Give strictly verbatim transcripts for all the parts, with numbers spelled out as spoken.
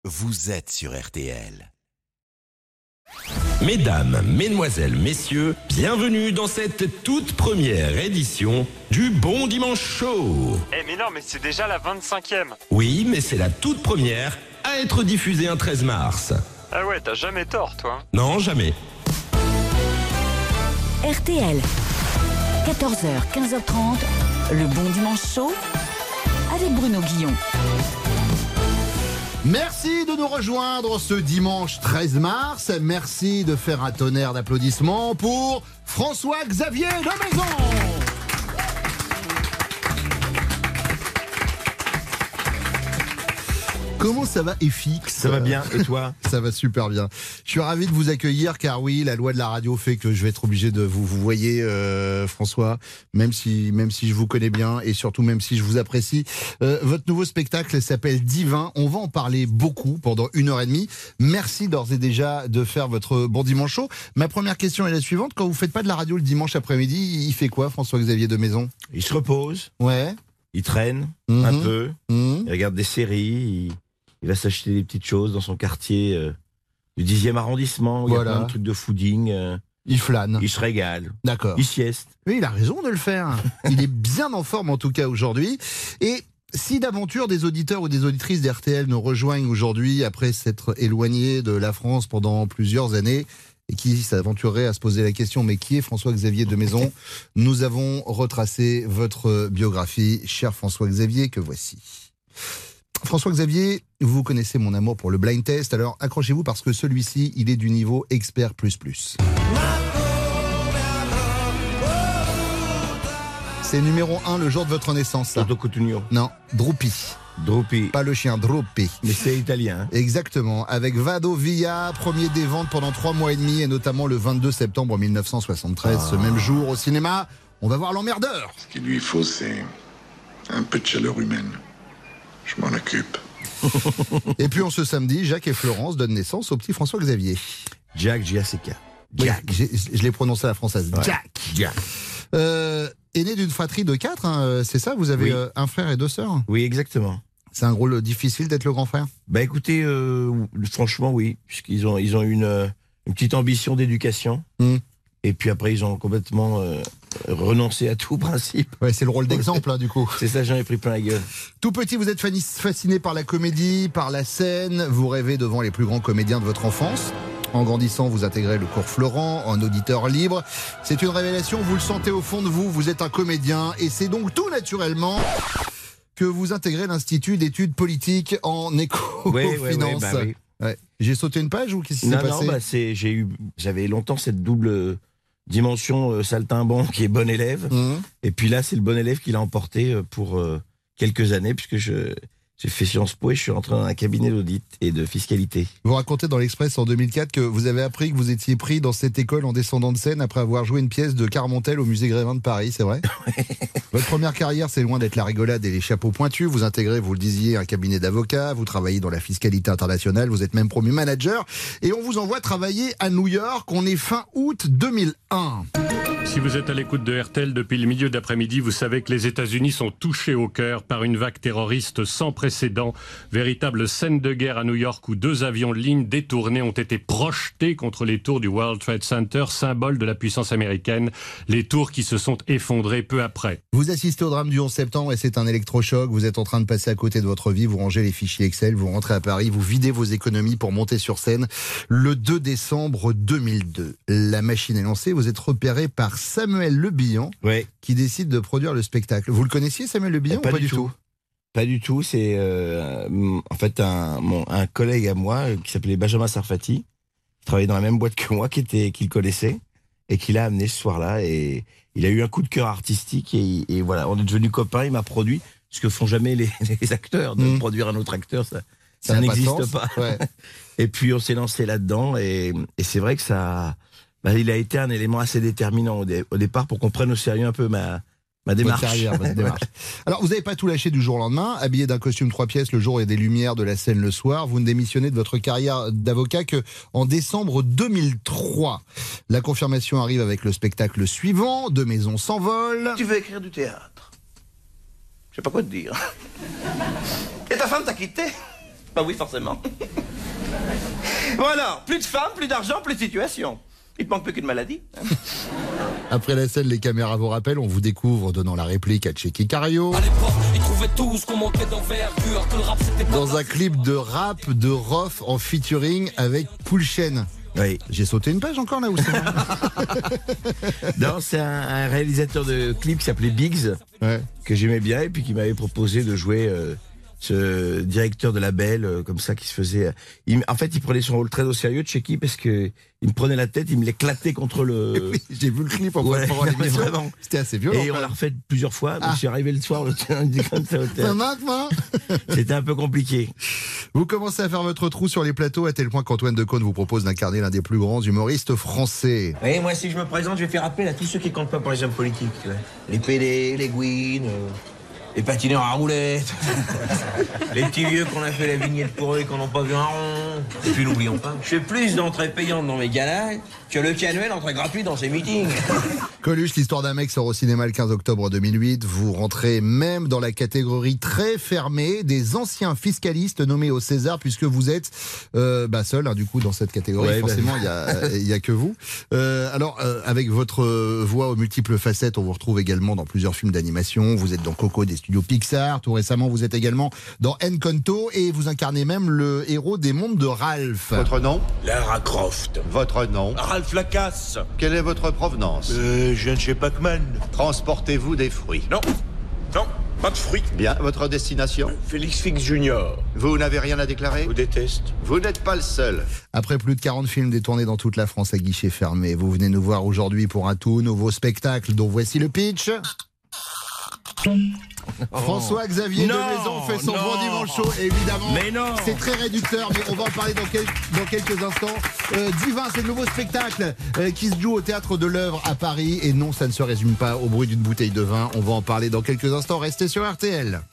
vous êtes sur R T L. Mesdames, Mesdemoiselles, Messieurs, bienvenue dans cette toute première édition du Bon Dimanche Show. Eh mais non, mais c'est déjà la vingt-cinquième. Oui, mais c'est la toute première à être diffusée un treize mars. Ah ouais, t'as jamais tort, toi. Non, jamais. R T L, quatorze heures, quinze heures trente, le Bon Dimanche Show avec Bruno Guillon. Merci de nous rejoindre ce dimanche treize mars. Merci de faire un tonnerre d'applaudissements pour François-Xavier de Maison. Comment ça va, F X? Ça va bien, et toi? Ça va super bien. Je suis ravi de vous accueillir car oui, la loi de la radio fait que je vais être obligé de vous, vous voyez euh, François, même si, même si je vous connais bien et surtout même si je vous apprécie. Euh, votre nouveau spectacle s'appelle Divin. On va en parler beaucoup pendant une heure et demie. Merci d'ores et déjà de faire votre Bon Dimanche Show. Ma première question est la suivante. Quand vous faites pas de la radio le dimanche après-midi, il fait quoi, François-Xavier de Maison? Il se repose, Ouais. il traîne Mhm. un peu, Mmh. il regarde des séries, il, il va s'acheter des petites choses dans son quartier euh, du dixième arrondissement, où il y Voilà. a plein de trucs de fooding, euh, Il flâne. il se régale, D'accord. il sieste. Oui, il a raison de le faire. Il est bien en forme en tout cas aujourd'hui. Et si d'aventure des auditeurs ou des auditrices d'R T L nous rejoignent aujourd'hui après s'être éloignés de la France pendant plusieurs années et qui s'aventureraient à se poser la question mais qui est François-Xavier de Maison, nous avons retracé votre biographie, cher François-Xavier, que voici. François-Xavier, vous connaissez mon amour pour le blind test, alors accrochez-vous parce que celui-ci, il est du niveau expert plus plus. C'est numéro un le jour de votre naissance, ça. Toto Cotugno, Non, Drupi. Drupi, Pas le chien, Drupi. mais c'est italien. hein. Exactement, avec Vado Via, premier des ventes pendant trois mois et demi, et notamment le vingt-deux septembre mille neuf cent soixante-treize, ce même jour au cinéma. On va voir L'Emmerdeur. Ce qu'il lui faut, c'est un peu de chaleur humaine. Je m'en occupe. Et puis en ce samedi, Jacques et Florence donnent naissance au petit François-Xavier. Jack J A C K. Oui, Jack. j'ai- je l'ai prononcé à la française. Ouais. Jack. Jack. Euh, est né d'une fratrie de quatre, hein, c'est ça? Vous avez Oui. euh, un frère et deux sœurs? Oui, exactement. C'est un rôle difficile d'être le grand frère? Bah écoutez, euh, franchement oui, puisqu'ils ont, ils ont une, euh, une petite ambition d'éducation. Mm. Et puis après, ils ont complètement euh, renoncé à tout principe. Ouais, c'est le rôle d'exemple, hein, du coup. C'est ça, j'en ai pris plein la gueule. Tout petit, vous êtes fani- fasciné par la comédie, par la scène, vous rêvez devant les plus grands comédiens de votre enfance. En grandissant, vous intégrez le cours Florent, en auditeur libre. C'est une révélation, vous le sentez au fond de vous, vous êtes un comédien, et c'est donc tout naturellement que vous intégrez l'Institut d'études politiques en éco-finance. bah oui. Ouais. J'ai sauté une page ou qu'est-ce qui s'est Non, non, passé? bah c'est, j'ai eu, j'avais longtemps cette double dimension euh, saltimbanque qui est bon élève. Mmh. Et puis là, c'est le bon élève qui l'a emporté euh, pour euh, quelques années, puisque je, j'ai fait Sciences Po et je suis rentré dans un cabinet d'audit et de fiscalité. Vous racontez dans l'Express en deux mille quatre que vous avez appris que vous étiez pris dans cette école en descendant de scène après avoir joué une pièce de Carmontel au musée Grévin de Paris, c'est vrai? Votre première carrière, c'est loin d'être la rigolade et les chapeaux pointus. Vous intégrez, vous le disiez, un cabinet d'avocats, vous travaillez dans la fiscalité internationale, vous êtes même promu manager et on vous envoie travailler à New York. On est fin août deux mille un. Si vous êtes à l'écoute de R T L depuis le milieu d'après-midi, vous savez que les États-Unis sont touchés au cœur par une vague terroriste sans précédent. Véritable scène de guerre à New York où deux avions de ligne détournés ont été projetés contre les tours du World Trade Center, symbole de la puissance américaine. Les tours qui se sont effondrées peu après. Vous assistez au drame du onze septembre et c'est un électrochoc. Vous êtes en train de passer à côté de votre vie, vous rangez les fichiers Excel, vous rentrez à Paris, vous videz vos économies pour monter sur scène. Le deux décembre deux mille deux, la machine est lancée, vous êtes repéré par Samuel Le Bihan Ouais. qui décide de produire le spectacle. Vous le connaissiez, Samuel Le Bihan, ou Pas pas du du tout. tout? Pas du tout, c'est euh, en fait un, mon, un collègue à moi euh, qui s'appelait Benjamin Sarfati, qui travaillait dans la même boîte que moi, qui était, qui le connaissait et qui l'a amené ce soir-là. Et il a eu un coup de cœur artistique et, et voilà, on est devenus copains. Il m'a produit ce que font jamais les, les acteurs, de Mmh. produire un autre acteur, ça, ça, n'a pas de n'existe sens. pas. Ouais. Et puis on s'est lancé là-dedans et, et c'est vrai que ça, bah, il a été un élément assez déterminant au, dé, au départ pour qu'on prenne au sérieux un peu ma Ma démarche. Votre carrière, votre démarche. Alors, vous n'avez pas tout lâché du jour au lendemain. Habillé d'un costume trois pièces le jour et des lumières de la scène le soir, vous ne démissionnez de votre carrière d'avocat que en décembre deux mille trois. La confirmation arrive avec le spectacle suivant, De Maison s'envole. Tu veux écrire du théâtre? Je sais pas quoi te dire. Et ta femme t'a quitté? Bah oui, forcément. Bon alors, plus de femmes, plus d'argent, plus de situation. Il te manque plus qu'une maladie. Hein. Après la scène, les caméras vous rappellent, on vous découvre donnant la réplique à Checky Cario. Dans un clip de rap de Rof en featuring avec Poulchen. Oui. J'ai sauté une page encore là où c'est Non, c'est un, un réalisateur de clips qui s'appelait Biggs, ouais. que j'aimais bien, et puis qui m'avait proposé de jouer euh, ce directeur de label, euh, comme ça, qui se faisait... Euh, il, en fait, il prenait son rôle très au sérieux, Checky, parce que il me prenait la tête, il me l'éclatait contre le... Oui, j'ai vu le clip en ouais, préparant l'émission. vraiment. C'était assez violent. Et on l'a refait plusieurs fois, donc ah. je suis arrivé le soir, le terrain dit comme ça au Ça terrain. marche, moi. C'était un peu compliqué. Vous commencez à faire votre trou sur les plateaux à tel point qu'Antoine Decaune vous propose d'incarner l'un des plus grands humoristes français. Oui, moi, si je me présente, je vais faire appel à tous ceux qui comptent pas pour les hommes politiques. Ouais. Les P D, les Gwyn, euh, les patineurs à roulettes, les petits vieux qu'on a fait la vignette pour eux et qu'on n'a pas vu un rond. Et puis n'oublions pas, je fais plus d'entrées payantes dans mes galas que le Canuel entrée gratuite dans ses meetings. Coluche, l'histoire d'un mec sort au cinéma le quinze octobre deux mille huit. Vous rentrez même dans la catégorie très fermée des anciens fiscalistes nommés au César, puisque vous êtes euh, bah, seul, hein, du coup, dans cette catégorie. Ouais, Forcément, il bah... n'y a, y a que vous. Euh, alors, euh, avec votre voix aux multiples facettes, on vous retrouve également dans plusieurs films d'animation. Vous êtes dans Coco des studios Pixar. Tout récemment, vous êtes également dans Encanto et vous incarnez même le héros des mondes de Ralph. Votre nom? Lara Croft. Votre nom? Ralph Lacasse. Quelle est votre provenance? Euh, je viens de chez Pac-Man. Transportez-vous des fruits? Non, non, pas de fruits. Bien, votre destination? Félix Fix Junior. Vous n'avez rien à déclarer? Je vous déteste. Vous n'êtes pas le seul. Après plus de quarante films détournés dans toute la France à guichet fermé, vous venez nous voir aujourd'hui pour un tout nouveau spectacle dont voici le pitch. Oh. François-Xavier de Maison fait son bon dimanche chaud, évidemment. Mais non. C'est très réducteur, mais on va en parler dans, quel, dans quelques instants. Euh, Divin, c'est le nouveau spectacle euh, qui se joue au Théâtre de l'Œuvre à Paris. Et non, ça ne se résume pas au bruit d'une bouteille de vin. On va en parler dans quelques instants. Restez sur R T L.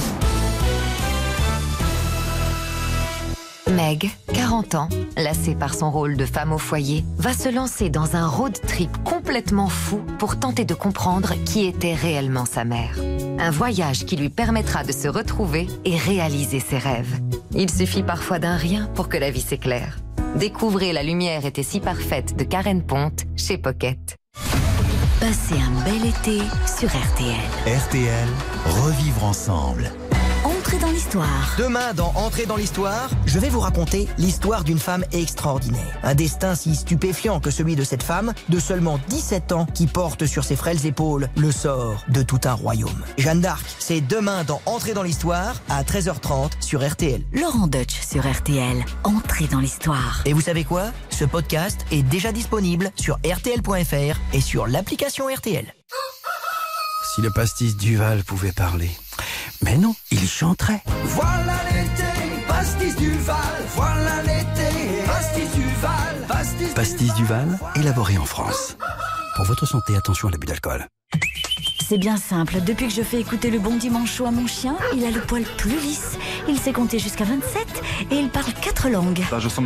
Meg, quarante ans, lassée par son rôle de femme au foyer, va se lancer dans un road trip complètement fou pour tenter de comprendre qui était réellement sa mère. Un voyage qui lui permettra de se retrouver et réaliser ses rêves. Il suffit parfois d'un rien pour que la vie s'éclaire. Découvrez La lumière était si parfaite de Karen Ponte chez Pocket. Passez un bel été sur R T L. R T L, revivre ensemble. Entrez dans l'histoire. Demain, dans Entrez dans l'histoire, je vais vous raconter l'histoire d'une femme extraordinaire. Un destin si stupéfiant que celui de cette femme, de seulement dix-sept ans, qui porte sur ses frêles épaules le sort de tout un royaume. Jeanne d'Arc, c'est demain dans Entrez dans l'histoire, à treize heures trente sur R T L. Laurent Deutsch sur R T L. Entrez dans l'histoire. Et vous savez quoi? Ce podcast est déjà disponible sur R T L point F R et sur l'application R T L. Si le pastis Duval pouvait parler. Mais non, il chanterait. Voilà l'été, pastis Duval. Voilà l'été, pastis Duval. Pastis, pastis Duval, élaboré en France. Pour votre santé, attention à l'abus d'alcool. C'est bien simple. Depuis que je fais écouter le bon dimanche chaud à mon chien, il a le poil plus lisse. Il sait compter jusqu'à vingt-sept et il parle quatre langues.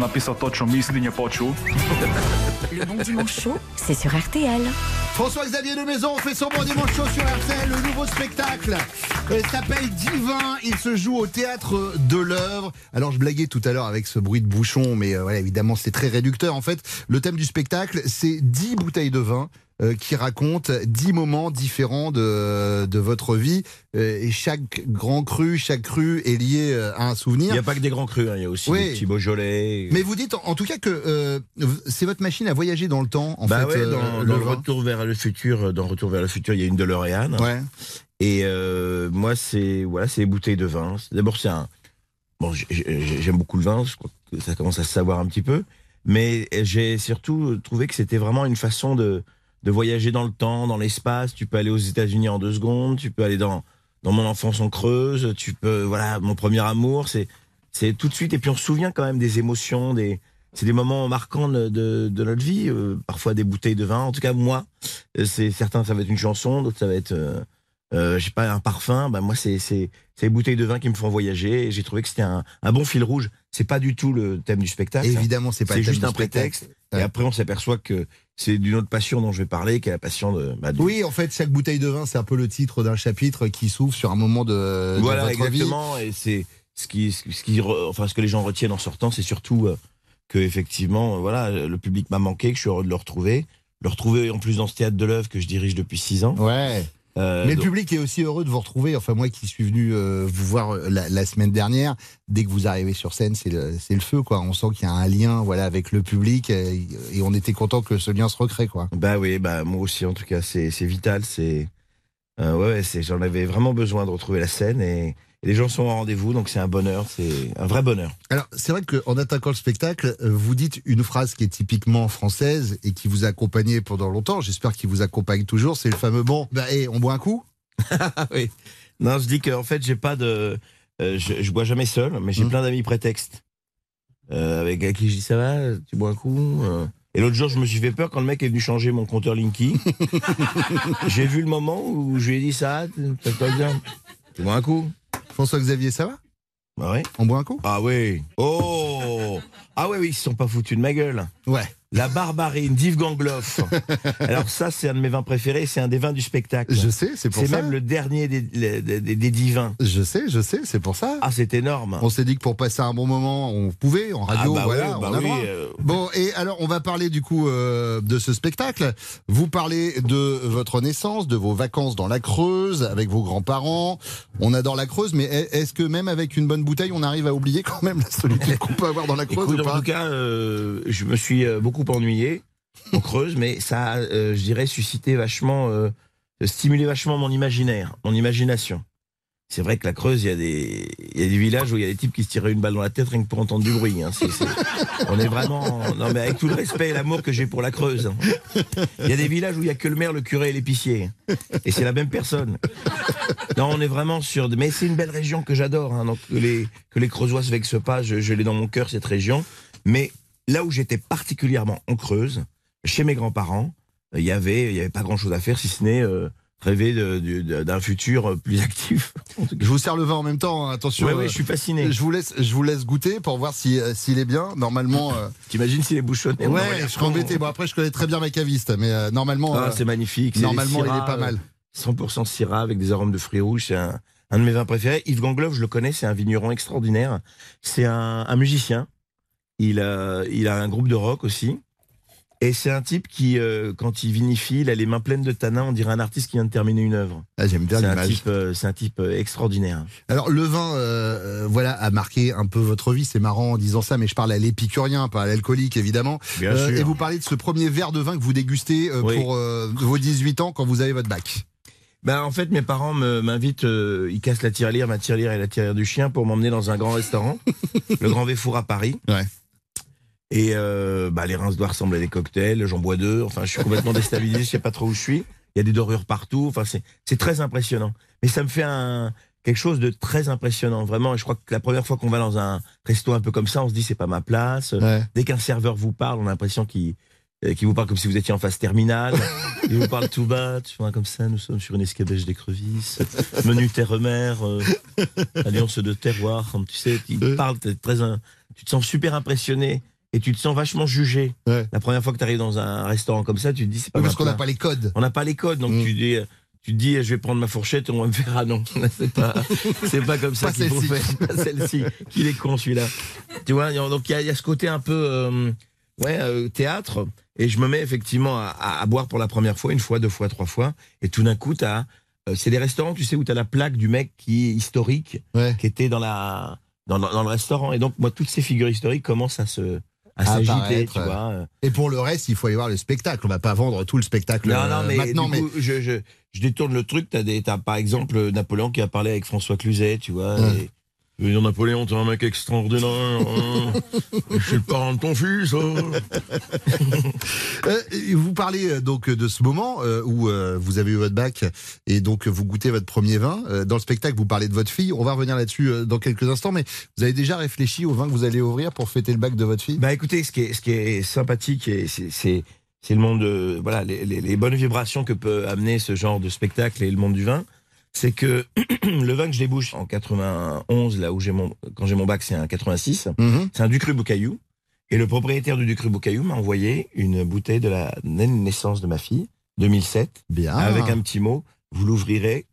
Le bon dimanche chaud, c'est sur R T L. François-Xavier de Maison fait son bon dimanche chaud sur R T L. Le nouveau spectacle euh, s'appelle Divin. Il se joue au Théâtre de l'Œuvre. Alors je blaguais tout à l'heure avec ce bruit de bouchon, mais euh, voilà, évidemment c'est très réducteur. En fait, le thème du spectacle, c'est dix bouteilles de vin euh, qui racontent dix moments différents de, de votre vie. Euh, et chaque grand cru, chaque cru est lié euh, à un souvenir. Il n'y a pas que des grands crus, hein, il y a aussi oui. des petits Beaujolais. Mais vous dites en, en tout cas que euh, c'est votre machine à voyager dans le temps. En bah fait, ouais, dans, euh, dans le le retour vers le futur, dans Retour vers le futur, il y a une DeLorean. Ouais. Et euh, moi, c'est voilà, c'est des bouteilles de vin. D'abord, c'est un. Bon, j'aime beaucoup le vin. Je crois que ça commence à se savoir un petit peu. Mais j'ai surtout trouvé que c'était vraiment une façon de de voyager dans le temps, dans l'espace. Tu peux aller aux États-Unis en deux secondes. Tu peux aller dans dans mon enfance en Creuse. Tu peux voilà, mon premier amour. C'est c'est tout de suite. Et puis on se souvient quand même des émotions, des c'est des moments marquants de, de, de notre vie, euh, parfois des bouteilles de vin. En tout cas, moi, c'est certains, ça va être une chanson, d'autres, ça va être, euh, euh, je sais pas, un parfum. Ben moi, c'est c'est c'est les bouteilles de vin qui me font voyager. Et j'ai trouvé que c'était un, un bon fil rouge. C'est pas du tout le thème du spectacle. Évidemment, c'est pas le thème juste du un prétexte. Ouais. Et après, on s'aperçoit que c'est d'une autre passion dont je vais parler, qui est la passion de. Bah, de... Oui, en fait, chaque bouteille de vin, c'est un peu le titre d'un chapitre qui s'ouvre sur un moment de, voilà, de votre exactement. Vie. Et c'est ce qui, ce qui, enfin, ce que les gens retiennent en sortant, c'est surtout euh, que effectivement, euh, voilà, le public m'a manqué, que je suis heureux de le retrouver. Le retrouver en plus dans ce théâtre de l'œuvre que je dirige depuis six ans. Ouais. Euh, Mais donc... le public est aussi heureux de vous retrouver. Enfin, moi qui suis venu euh, vous voir la, la semaine dernière, dès que vous arrivez sur scène, c'est le, c'est le feu, quoi. On sent qu'il y a un lien, voilà, avec le public, et, et on était content que ce lien se recrée, quoi. Bah oui, bah moi aussi, en tout cas, c'est, c'est vital. C'est, euh, ouais, c'est, j'en avais vraiment besoin de retrouver la scène et, et les gens sont au rendez-vous, donc c'est un bonheur, c'est un vrai bonheur. Alors, c'est vrai qu'en attaquant le spectacle, vous dites une phrase qui est typiquement française et qui vous a accompagné pendant longtemps. J'espère qu'il vous accompagne toujours. C'est le fameux bon, bah, hey, on boit un coup? Oui. Non, je dis qu'en fait, j'ai pas de. Euh, je, je bois jamais seul, mais j'ai mmh. plein d'amis prétextes. Euh, avec à qui je dis ça va, tu bois un coup euh... Et l'autre jour, je me suis fait peur quand le mec est venu changer mon compteur Linky. J'ai vu le moment où je lui ai dit ça, ça te passe bien. Tu bois un coup? François-Xavier, ça va? Bah ouais. On boit un coup? Ah oui. Oh. Ah ouais, oui, ils se sont pas foutus de ma gueule. Ouais. La Barbarine d'Yves Gangloff. Alors ça, c'est un de mes vins préférés, c'est un des vins du spectacle. Je sais, c'est pour c'est ça. C'est même le dernier des, des, des, des divins. Je sais, je sais, c'est pour ça. Ah, c'est énorme. On s'est dit que pour passer un bon moment, on pouvait, en radio, ah bah voilà, oui, bah on a oui, droit. euh... Bon, et alors, on va parler du coup euh, de ce spectacle. Vous parlez de votre naissance, de vos vacances dans la Creuse, avec vos grands-parents. On adore la Creuse, mais est-ce que même avec une bonne bouteille, on arrive à oublier quand même la solitude qu'on peut avoir dans la Creuse? Écoute, ou pas? En tout cas, euh, je me suis beaucoup ennuyé en Creuse, mais ça a, euh, je dirais, suscité vachement, euh, stimulé vachement mon imaginaire, mon imagination. C'est vrai que la Creuse, il y a des, il y a des villages où il y a des types qui se tiraient une balle dans la tête rien que pour entendre du bruit. Hein. C'est, c'est, on est vraiment, non mais avec tout le respect et l'amour que j'ai pour la Creuse. Hein. Il y a des villages où il y a que le maire, le curé et l'épicier, et c'est la même personne. Non, on est vraiment sur, mais c'est une belle région que j'adore. Hein. Donc que les, que les Creusois se vexent pas, je, je l'ai dans mon cœur cette région. Mais là où j'étais particulièrement en Creuse, chez mes grands-parents, il y avait, il y avait pas grand-chose à faire si ce n'est euh, rêver de, de, d'un futur plus actif. Je vous sers le vin en même temps, hein, attention. Oui, euh, oui, je suis fasciné. Je vous laisse, je vous laisse goûter pour voir si, euh, s'il est bien. Normalement. Euh... T'imagines s'il est bouchonné? Ouais, je serais embêté. Bon, après, je connais très bien ma caviste, mais euh, normalement. Ah, euh, c'est magnifique. Normalement, c'est il est pas mal. cent pour cent Syrah avec des arômes de fruits rouges. C'est un, un de mes vins préférés. Yves Gangloff, je le connais, c'est un vigneron extraordinaire. C'est un, un musicien. Il a, il a un groupe de rock aussi. Et c'est un type qui, euh, quand il vinifie, il a les mains pleines de tanin, on dirait un artiste qui vient de terminer une œuvre. Ah, j'aime bien c'est l'image. Un type, euh, c'est un type euh, extraordinaire. Alors, le vin, euh, voilà, a marqué un peu votre vie. C'est marrant en disant ça, mais je parle à l'épicurien, pas à l'alcoolique, évidemment. Bien euh, sûr. Et vous parlez de ce premier verre de vin que vous dégustez euh, oui. pour euh, vos dix-huit ans quand vous avez votre bac. Ben, en fait, mes parents me, m'invitent, euh, ils cassent la tirelire, ma tirelire et la tirelire du chien pour m'emmener dans un grand restaurant, le Grand Véfour à Paris. Ouais. Et euh, bah, les rinces doigts ressemblent à des cocktails, j'en bois deux, enfin je suis complètement déstabilisé, je sais pas trop où je suis. Il y a des dorures partout, enfin c'est, c'est très impressionnant. Mais ça me fait un, quelque chose de très impressionnant, vraiment. Et je crois que la première fois qu'on va dans un resto un peu comme ça, on se dit c'est pas ma place. Ouais. Dès qu'un serveur vous parle, on a l'impression qu'il, qu'il vous parle comme si vous étiez en phase terminale. Il vous parle tout bas, tu vois, comme ça, nous sommes sur une escabèche d'écrevisses, menu terre-mer, euh, alliance de terroir, tu sais, il parle, t'es très, tu te sens super impressionné. Et tu te sens vachement jugé. Ouais. La première fois que tu arrives dans un restaurant comme ça, tu te dis c'est pas oui, ma parce qu'on n'a place. pas les codes. On n'a pas les codes, donc mmh. tu dis, tu te dis, je vais prendre ma fourchette et on va me faire ah non, c'est pas, c'est pas comme ça pas qu'il faut faire. Pas celle-ci, qu'il est con celui-là. Tu vois, donc il y, y a ce côté un peu, euh, ouais, euh, théâtre. Et je me mets effectivement à, à, à boire pour la première fois, une fois, deux fois, trois fois. Et tout d'un coup, t'as, euh, c'est des restaurants, tu sais, où t'as la plaque du mec qui est historique, ouais. qui était dans la, dans, dans, dans le restaurant. Et donc moi, toutes ces figures historiques commencent à se à s'agiter, tu vois. Et pour le reste, il faut aller voir le spectacle. On va pas vendre tout le spectacle non, non, mais maintenant. Du coup, mais je, je, je détourne le truc. T'as des, t'as par exemple Napoléon qui a parlé avec François Cluzet, tu vois. Hum. Et, et Napoléon, t'es un mec extraordinaire. Hein. Je suis le parrain de ton fils. Hein. euh, vous parlez donc de ce moment euh, où euh, vous avez eu votre bac et donc vous goûtez votre premier vin. Euh, dans le spectacle, vous parlez de votre fille. On va revenir là-dessus euh, dans quelques instants. Mais vous avez déjà réfléchi au vin que vous allez ouvrir pour fêter le bac de votre fille? Bah écoutez, ce qui est, ce qui est sympathique, et c'est, c'est, c'est le monde de, voilà, les, les, les bonnes vibrations que peut amener ce genre de spectacle et le monde du vin. C'est que le vin que je débouche en quatre-vingt-onze, là où j'ai mon, quand j'ai mon bac, c'est un quatre-vingt-six. Mmh. C'est un Du Cru Boucaillou. Et le propriétaire du Du Cru Boucaillou m'a envoyé une bouteille de la naissance de ma fille, deux mille sept. Bien. Avec un petit mot. Vous l'ouvrirez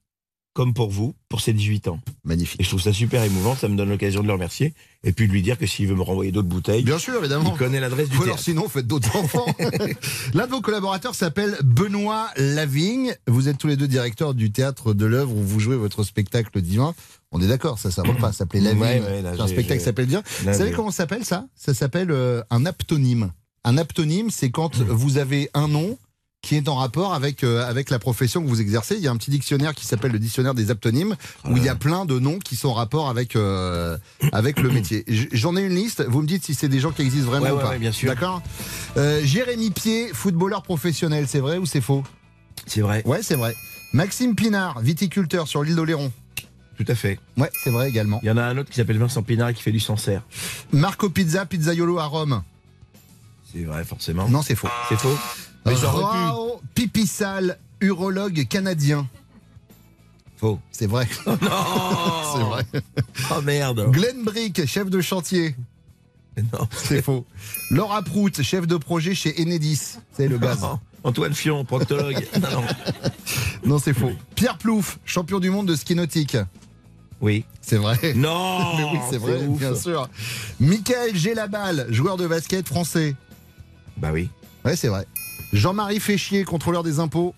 comme pour vous, pour ses dix-huit ans. Magnifique. Et je trouve ça super émouvant, ça me donne l'occasion de le remercier. Et puis de lui dire que s'il veut me renvoyer d'autres bouteilles, bien sûr, évidemment, il connaît l'adresse du ou alors théâtre. sinon, faites d'autres enfants. L'un de vos collaborateurs s'appelle Benoît Lavigne. Vous êtes tous les deux directeurs du théâtre de l'œuvre où vous jouez votre spectacle divin. On est d'accord, ça s'invente pas, ça s'appelait Lavigne. Ouais, ouais, là, c'est un j'ai- spectacle qui j'ai- s'appelle bien. Là, Vous savez j'ai- comment ça s'appelle ça Ça s'appelle euh, un aptonyme. Un aptonyme, c'est quand vous avez un nom qui est en rapport avec, euh, avec la profession que vous exercez. Il y a un petit dictionnaire qui s'appelle le dictionnaire des aptonymes, où il y a plein de noms qui sont en rapport avec, euh, avec le métier. J- J'en ai une liste, vous me dites si c'est des gens qui existent vraiment Ouais, ou ouais, pas. ouais, bien sûr. D'accord. Euh, Jérémy Pied, footballeur professionnel, c'est vrai ou c'est faux? C'est vrai. Ouais, c'est vrai. Maxime Pinard, viticulteur sur l'île d'Oléron. Tout à fait. Ouais, c'est vrai également. Il y en a un autre qui s'appelle Vincent Pinard qui fait du Sancerre. Marco Pizza, Pizzaiolo à Rome. C'est vrai, forcément. Non, c'est faux. C'est faux. Mais j'aurais pu. Rao Pipissal, urologue canadien. Faux. C'est vrai. Non. C'est vrai. Oh merde. Glenn Brick, chef de chantier. Non. C'est faux. Laura Prout, chef de projet chez Enedis. C'est le gaz. Non. Antoine Fion, proctologue. non, non. Non, c'est faux. Pierre Plouffe, champion du monde de ski nautique. Oui. C'est vrai. Non. Mais oui, c'est vrai, ouf. bien sûr. Michael Gélabal, joueur de basket français. Bah oui. Ouais, c'est vrai. Jean-Marie Féchier, contrôleur des impôts.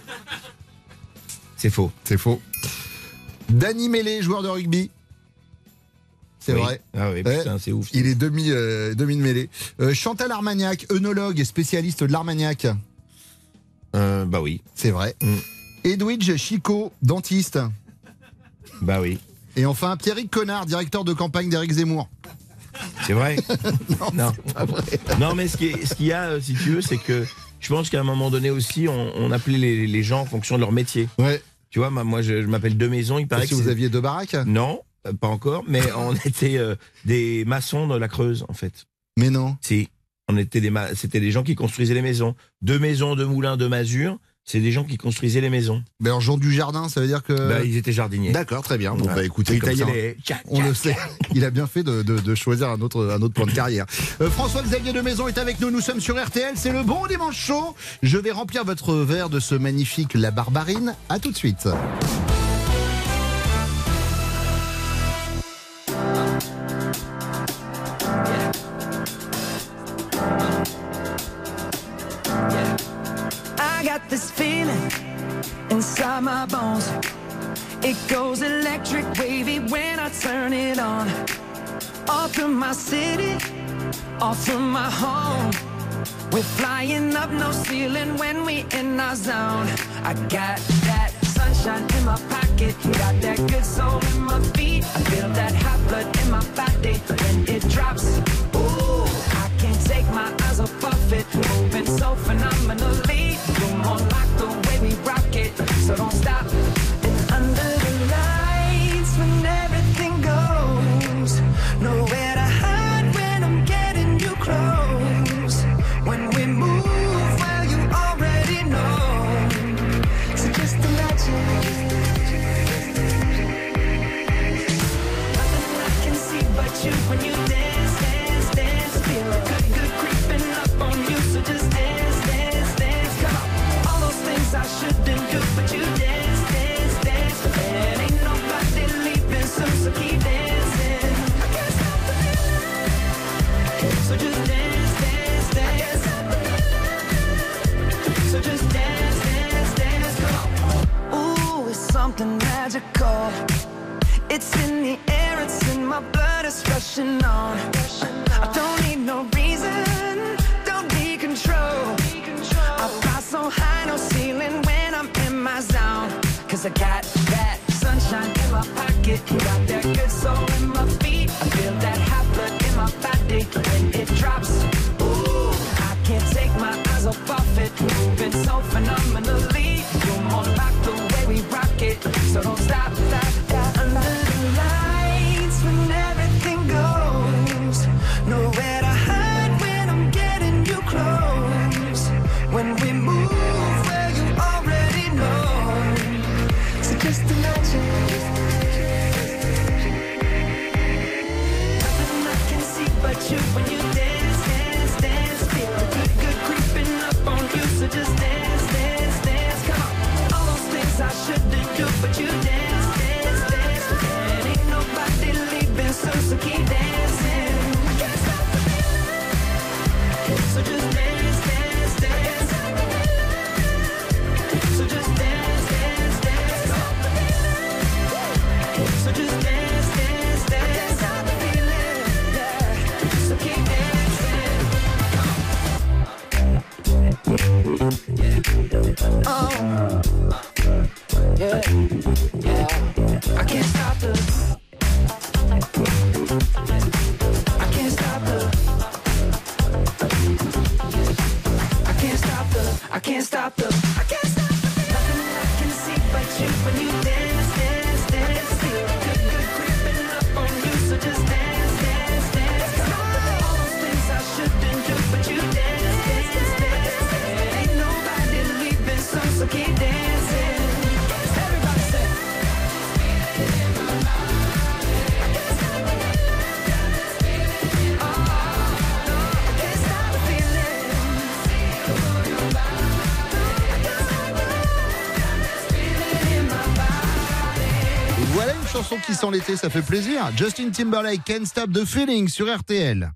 C'est faux. C'est faux. Dany Mélé, joueur de rugby. C'est Oui. vrai. Ah oui, Ouais. putain, c'est ouf. Il est demi, euh, demi de mêlée. Euh, Chantal Armagnac, œnologue, spécialiste de l'Armagnac. Euh, bah oui. C'est vrai. Mm. Edwidge Chico, dentiste. Bah oui. Et enfin, Pierrick Connard, directeur de campagne d'Éric Zemmour. C'est vrai. non, non. c'est pas vrai. Non, mais ce qui est- ce qu'il y a, euh, si tu veux, c'est que je pense qu'à un moment donné aussi, on, on appelait les, les gens en fonction de leur métier. Ouais. Tu vois, moi, moi, je, je m'appelle De Maison, il paraît Parce que que vous c'est- aviez deux baraques. Non, euh, pas encore, mais on était euh, des maçons de la Creuse, en fait. Mais non. Si, on était des, ma- c'était des gens qui construisaient les maisons. Deux maisons, deux moulins, deux masures. C'est des gens qui construisaient les maisons. Mais alors, Jean Dujardin, ça veut dire que. Bah, ils étaient jardiniers. D'accord, très bien. Bon, Ouais. bah écoutez, Ils comme taillaient ça, les- Tchac, on le tchac. sait. Il a bien fait de, de- de choisir un autre, un autre plan de carrière. Euh, François-Xavier de Maison est avec nous. Nous sommes sur R T L. C'est le bon dimanche chaud. Je vais remplir votre verre de ce magnifique La Barbarine. À tout de suite. I got this feeling inside my bones. It goes electric wavy when I turn it on. All through my city, all through my home. We're flying up no ceiling when we in our zone. I got that sunshine in my pocket, got that good soul in my feet. I feel that hot blood in my body when it drops. Ooh, I can't take my eyes off of it, moving so phenomenally. You're more like the way we rock it, so don't stop. And under the lights when everything goes, nowhere to hide when I'm getting you close. When we move, well, you already know. So just imagine. Nothing I can see but you when you dance, dance, dance. Feel a good, good creeping up on you. So just dance, dance, dance. Come on. All those things I shouldn't do, but you dance, dance, dance. And ain't nobody leaving soon, so keep dancing. I can't stop the feeling. So just dance, dance, dance. So just dance, dance, dance, come on. Ooh, it's something magical. It's in the air, it's in my blood, it's rushing on. I don't need no reason, don't need control. I fly so high, no ceiling when I'm in my zone. Cause I got that sunshine in my pocket, got that good soul in my feet. I feel that hot blood in my body when it drops. Ooh, I can't take my eyes off of it, moving so phenomenally. You're more like the way we rock it, so don't stop, stop, stop. Under the lights when everything goes, nowhere to hide when I'm getting you close. When we move, well, you already know. So can't stop the, I can't stop the feeling. Nothing I can see but you when you dance, dance, dance. Feel good, good creeping up on you, so just dance, dance, dance. All those things I shouldn't do, but you dance, dance, dance. Ain't nobody leaving soon, so keep dancing. Everybody say. Voilà une chanson qui sent l'été, ça fait plaisir. Justin Timberlake, Can't Stop the Feeling sur R T L.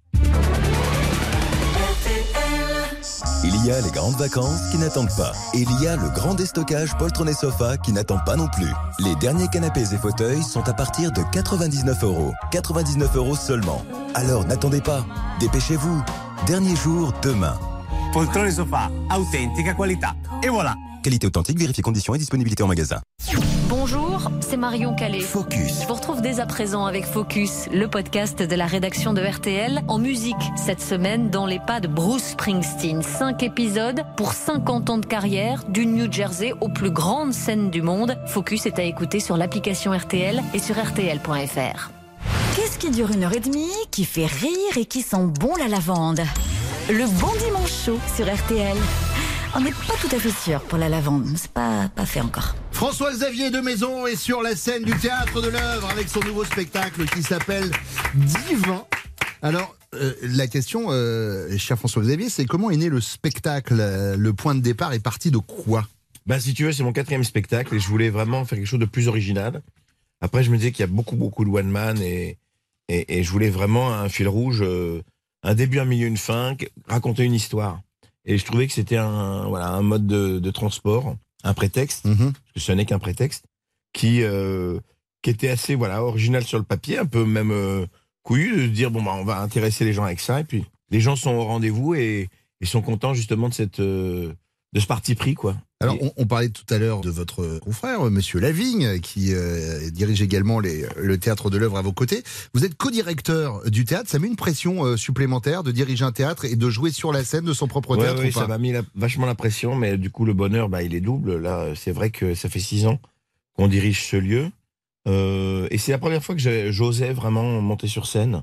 Il y a les grandes vacances qui n'attendent pas. Et il y a le grand déstockage poltron et sofa qui n'attend pas non plus. Les derniers canapés et fauteuils sont à partir de quatre-vingt-dix-neuf euros. quatre-vingt-dix-neuf euros seulement. Alors n'attendez pas. Dépêchez-vous. Dernier jour, demain. Poltrone et sofa, authentica qualità. Et voilà. Qualité authentique, vérifiez conditions et disponibilité en magasin. Bonjour, c'est Marion Calais. Focus. Je vous retrouve dès à présent avec Focus, le podcast de la rédaction de R T L, en musique cette semaine dans les pas de Bruce Springsteen. Cinq épisodes pour cinquante ans de carrière, du New Jersey aux plus grandes scènes du monde. Focus est à écouter sur l'application R T L et sur R T L point F R. Qu'est-ce qui dure une heure et demie, qui fait rire et qui sent bon la lavande? Le Bon Dimanche Show sur R T L. On n'est pas tout à fait sûr pour la lavande, c'est pas, pas fait encore. François-Xavier de Maison est sur la scène du Théâtre de l'Œuvre avec son nouveau spectacle qui s'appelle Divin. Alors, euh, la question, euh, cher François-Xavier, c'est comment est né le spectacle? Le point de départ est parti de quoi? Bah, si tu veux, c'est mon quatrième spectacle et je voulais vraiment faire quelque chose de plus original. Après, je me disais qu'il y a beaucoup, beaucoup de one-man et, et, et je voulais vraiment un fil rouge, euh, un début, un milieu, une fin, raconter une histoire. Et je trouvais que c'était un, voilà, un mode de, de transport, un prétexte, mmh. parce que ce n'est qu'un prétexte, qui, euh, qui était assez voilà, original sur le papier, un peu même euh, couillu, de se dire, bon, bah, on va intéresser les gens avec ça. Et puis, les gens sont au rendez-vous et, et sont contents justement de, cette, euh, de ce parti pris, quoi. Alors, on, on parlait tout à l'heure de votre confrère, Monsieur Lavigne, qui euh, dirige également les, le Théâtre de l'Œuvre à vos côtés. Vous êtes co-directeur du théâtre. Ça met une pression euh, supplémentaire de diriger un théâtre et de jouer sur la scène de son propre ouais, théâtre ouais, ou pas? Ça m'a mis la, vachement la pression, mais du coup, le bonheur, bah, il est double. Là, c'est vrai que ça fait six ans qu'on dirige ce lieu. Euh, et c'est la première fois que j'osais vraiment monter sur scène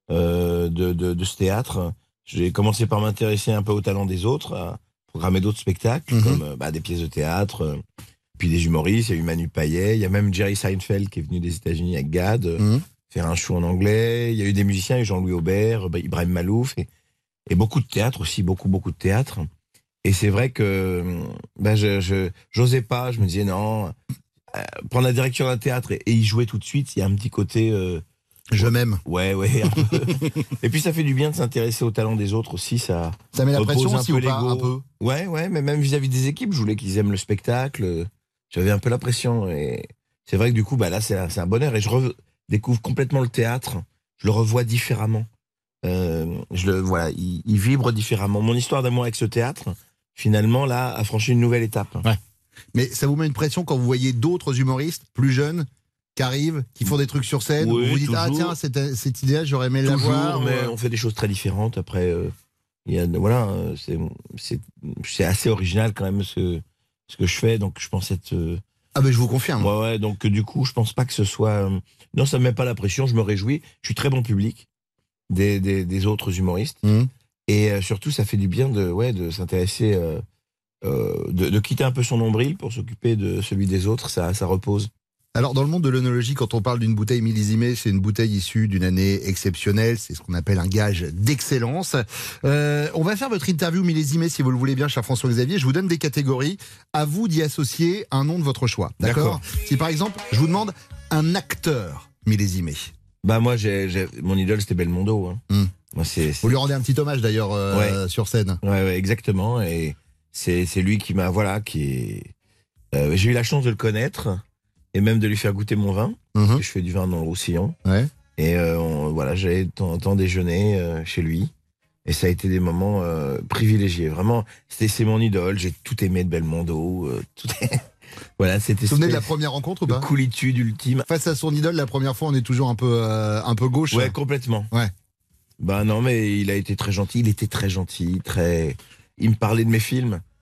euh, de, de, de ce théâtre. J'ai commencé par m'intéresser un peu au talent des autres, à programmer d'autres spectacles, mmh. comme bah, des pièces de théâtre, euh, puis des humoristes. Il y a eu Manu Payet, il y a même Jerry Seinfeld qui est venu des États-Unis avec Gad, mmh. faire un show en anglais. Il y a eu des musiciens, il y a eu Jean-Louis Aubert, bah, Ibrahim Malouf, et, et beaucoup de théâtre aussi, beaucoup, beaucoup de théâtre. Et c'est vrai que bah, je, je, j'osais pas, je me disais non, euh, prendre la direction d'un théâtre et, et y jouer tout de suite, il y a un petit côté... Euh, Je m'aime. Ouais, ouais. Un peu. Et puis ça fait du bien de s'intéresser aux talents des autres aussi. Ça, ça met la pression un aussi peu ou pas, l'ego. un peu. Ouais, ouais, mais même vis-à-vis des équipes, je voulais qu'ils aiment le spectacle. J'avais un peu la pression. Et c'est vrai que du coup, bah là, c'est un, c'est un bonheur. Et je redécouvre complètement le théâtre. Je le revois différemment. Euh, je le, voilà, il, il vibre différemment. Mon histoire d'amour avec ce théâtre, finalement, là, a franchi une nouvelle étape. Ouais. Mais ça vous met une pression quand vous voyez d'autres humoristes plus jeunes qui arrivent, qui font des trucs sur scène, oui, vous vous dites toujours. ah tiens cette, cette idée j'aurais aimé toujours, l'avoir. Mais ou... on fait des choses très différentes. Après, euh, il y a voilà, c'est c'est c'est assez original quand même ce ce que je fais, donc je pense être. Euh... Ah ben je vous confirme. Ouais ouais, donc du coup je pense pas que ce soit. Euh... Non, ça me met pas la pression, je me réjouis. Je suis très bon public des des, des autres humoristes mmh. et euh, surtout ça fait du bien de ouais de s'intéresser, euh, euh, de, de quitter un peu son nombril pour s'occuper de celui des autres. Ça ça repose. Alors, dans le monde de l'œnologie, quand on parle d'une bouteille millésimée, c'est une bouteille issue d'une année exceptionnelle. C'est ce qu'on appelle un gage d'excellence. Euh, on va faire votre interview millésimée, si vous le voulez bien, cher François-Xavier. Je vous donne des catégories. À vous d'y associer un nom de votre choix. D'accord, d'accord. Si, par exemple, je vous demande un acteur millésimé. Bah, moi, j'ai, j'ai... mon idole, c'était Belmondo. Hein. Mm. Moi, c'est, c'est... Vous lui rendez un petit hommage, d'ailleurs, euh, ouais. sur scène. Ouais, ouais, exactement. Et c'est, c'est lui qui m'a... Voilà, qui est... Euh, j'ai eu la chance de le connaître... Et même de lui faire goûter mon vin. Mmh. Je fais du vin dans le Roussillon. Ouais. Et euh, on, voilà, j'allais de temps en temps déjeuner euh, chez lui. Et ça a été des moments euh, privilégiés. Vraiment, c'était, c'est mon idole. J'ai tout aimé de Belmondo. Euh, tout... voilà, c'était. Vous vous souvenez de la première rencontre ou pas? Coolitude ultime. Face à son idole, la première fois, on est toujours un peu, euh, un peu gauche. Ouais, complètement. Ouais. Bah non, mais il a été très gentil. Il était très gentil, très. Il me parlait de mes films.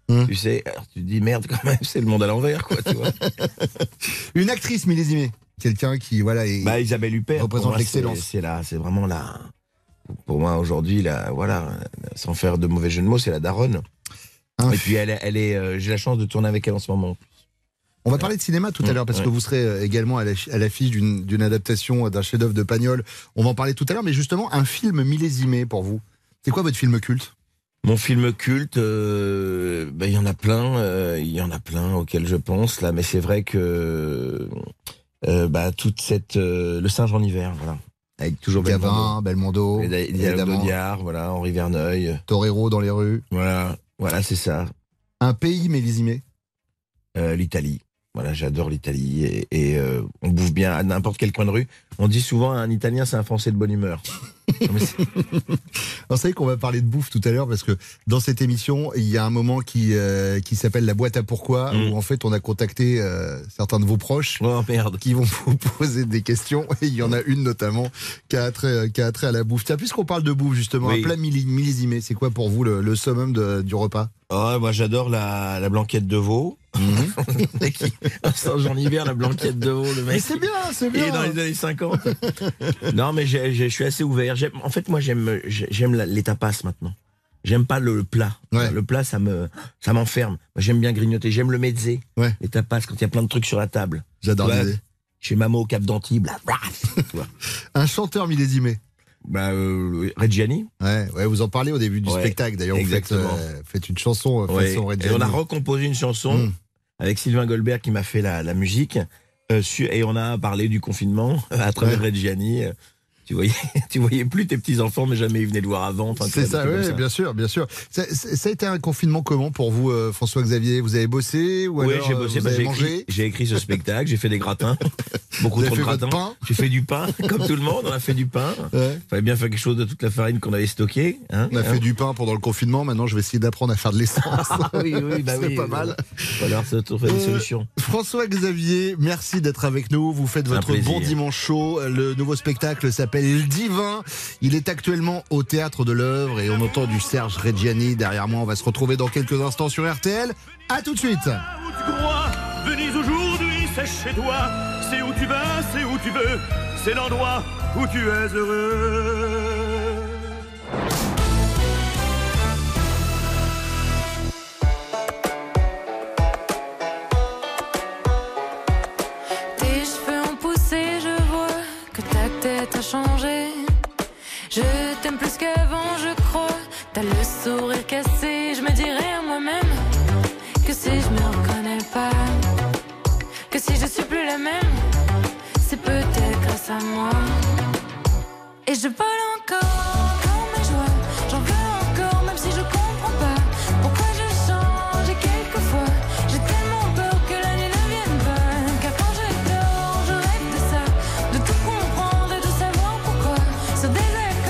Mmh. Tu sais, alors tu te dis merde quand même, c'est le monde à l'envers, quoi, tu vois. Une actrice millésimée, quelqu'un qui voilà est, bah, Isabelle Huppert représente moi, l'excellence. C'est, c'est là, c'est vraiment là. Pour moi aujourd'hui, là, voilà, sans faire de mauvais jeu de mots, c'est la daronne. Hein. Et puis elle, elle est, euh, j'ai la chance de tourner avec elle en ce moment. On va parler de cinéma tout à l'heure parce ouais. que vous serez également à l'affiche d'une, d'une adaptation d'un chef-d'œuvre de Pagnol. On va en parler tout à l'heure, mais justement un film millésimé pour vous. C'est quoi votre film culte ? Mon film culte, euh, ben, y en a plein, il euh, y en a plein auxquels je pense là, mais c'est vrai que euh, bah, toute cette euh, Le Singe en hiver, voilà, avec toujours Gavin, Belmondo, Dialogue d'Audiard, voilà, Henri Verneuil, Torero dans les rues, voilà, voilà, c'est ça. Un pays millésimé, euh, l'Italie. Voilà, j'adore l'Italie et, et euh, on bouffe bien à n'importe quel coin de rue. On dit souvent un Italien, c'est un Français de bonne humeur. Non, mais c'est... Vous savez qu'on va parler de bouffe tout à l'heure parce que dans cette émission, il y a un moment qui euh, qui s'appelle la boîte à pourquoi mmh. où en fait on a contacté euh, certains de vos proches oh, merde. qui vont vous poser des questions et il y en a une notamment qui a trait, qui a trait à la bouffe. Tiens, puisqu'on parle de bouffe justement, oui. un plat millésimé, c'est quoi pour vous le, le summum de, du repas ? Oh, moi j'adore la, la blanquette de veau. Mmh. qui, en hiver, la blanquette de veau, le mec. Mais c'est bien, c'est bien. Il est dans les années cinquante. Non, mais j'ai, j'ai, je suis assez ouvert. J'aime, en fait, moi, j'aime, j'aime la, les tapas maintenant. J'aime pas le, le plat. Ouais. Le plat, ça me, ça m'enferme. Moi, j'aime bien grignoter. J'aime le mezze. Ouais. Les tapas, quand il y a plein de trucs sur la table. J'adore l'idée. Chez Mamo au Cap d'Antibes, là. Un chanteur millésimé. Bah, euh, Reggiani. Ouais, ouais, vous en parlez au début du ouais, spectacle. D'ailleurs, vous faites, euh, faites une chanson euh, ouais. façon Reggiani. Et on a recomposé une chanson mmh. avec Sylvain Goldberg qui m'a fait la, la musique. Euh, sur, et on a parlé du confinement à travers ouais. Reggiani. Tu voyais, tu voyais plus tes petits enfants, mais jamais ils venaient te voir avant. Enfin, c'est ça, oui, bien sûr, bien sûr. Ça, ça a été un confinement comment pour vous, euh, François-Xavier ? Vous avez bossé ou oui, alors, j'ai bossé. Vous bah, avez j'ai, mangé écrit, j'ai écrit ce spectacle, j'ai fait des gratins, beaucoup vous trop de fait gratins. Pain j'ai fait du pain, comme tout le monde. On a fait du pain. Ouais. Fallait bien faire quelque chose de toute la farine qu'on avait stockée. Hein, on a hein. fait du pain pendant le confinement. Maintenant, je vais essayer d'apprendre à faire de l'essence. oui, oui, bah c'est oui, pas oui, mal. Alors, ça trouve des solutions. François-Xavier, merci d'être avec nous. Vous faites votre Bon Dimanche Show. Le nouveau spectacle s'appelle Divin. Il est actuellement au Théâtre de l'Œuvre et on entend du Serge Reggiani derrière moi. On va se retrouver dans quelques instants sur R T L. À tout de suite. Où tu crois, Venise aujourd'hui, c'est chez toi. C'est où tu vas, c'est où tu veux. C'est l'endroit où tu es heureux. Tes cheveux ont poussé, je vois que ta tête a changé. Je t'aime plus qu'avant, je crois. T'as le sourire cassé. Je me dirais à moi-même que si je me reconnais pas, que si je suis plus la même, c'est peut-être grâce à moi. Et je vole encore dans mes joies. J'en veux encore, même si je comprends pas pourquoi je change. Et quelquefois, j'ai tellement peur que la nuit ne vienne pas. Car quand je dors, je rêve de ça, de tout comprendre et de savoir pourquoi. Sur des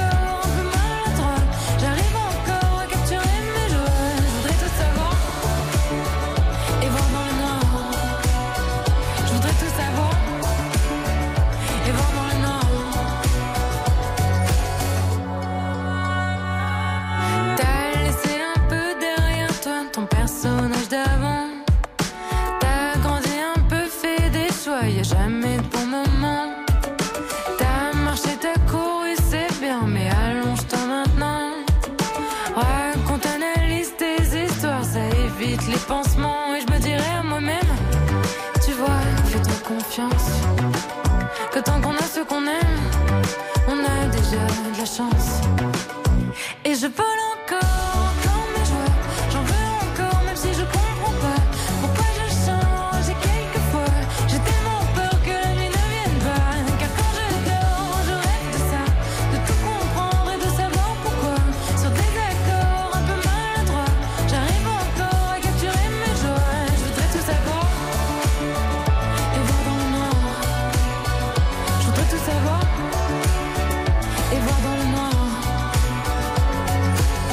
y'a jamais de bon moment. T'as marché, t'as couru, c'est bien, mais allonge-toi maintenant. Raconte, analyse tes histoires, ça évite les pansements. Et je me dirais à moi-même, tu vois, fais-toi confiance, que tant qu'on a ce qu'on aime, on a déjà de la chance. Et je vole encore dans mes joies. J'en veux encore, même si je comprends pas pourquoi je change. Et quelquefois, j'ai tellement peur que la nuit ne vienne pas. Car quand je dors, je rêve de ça, de tout comprendre et de savoir pourquoi. Sur des accords un peu maladroits, j'arrive encore à capturer mes joies. Je voudrais tout savoir et voir dans le noir. Je voudrais tout savoir et voir dans le noir.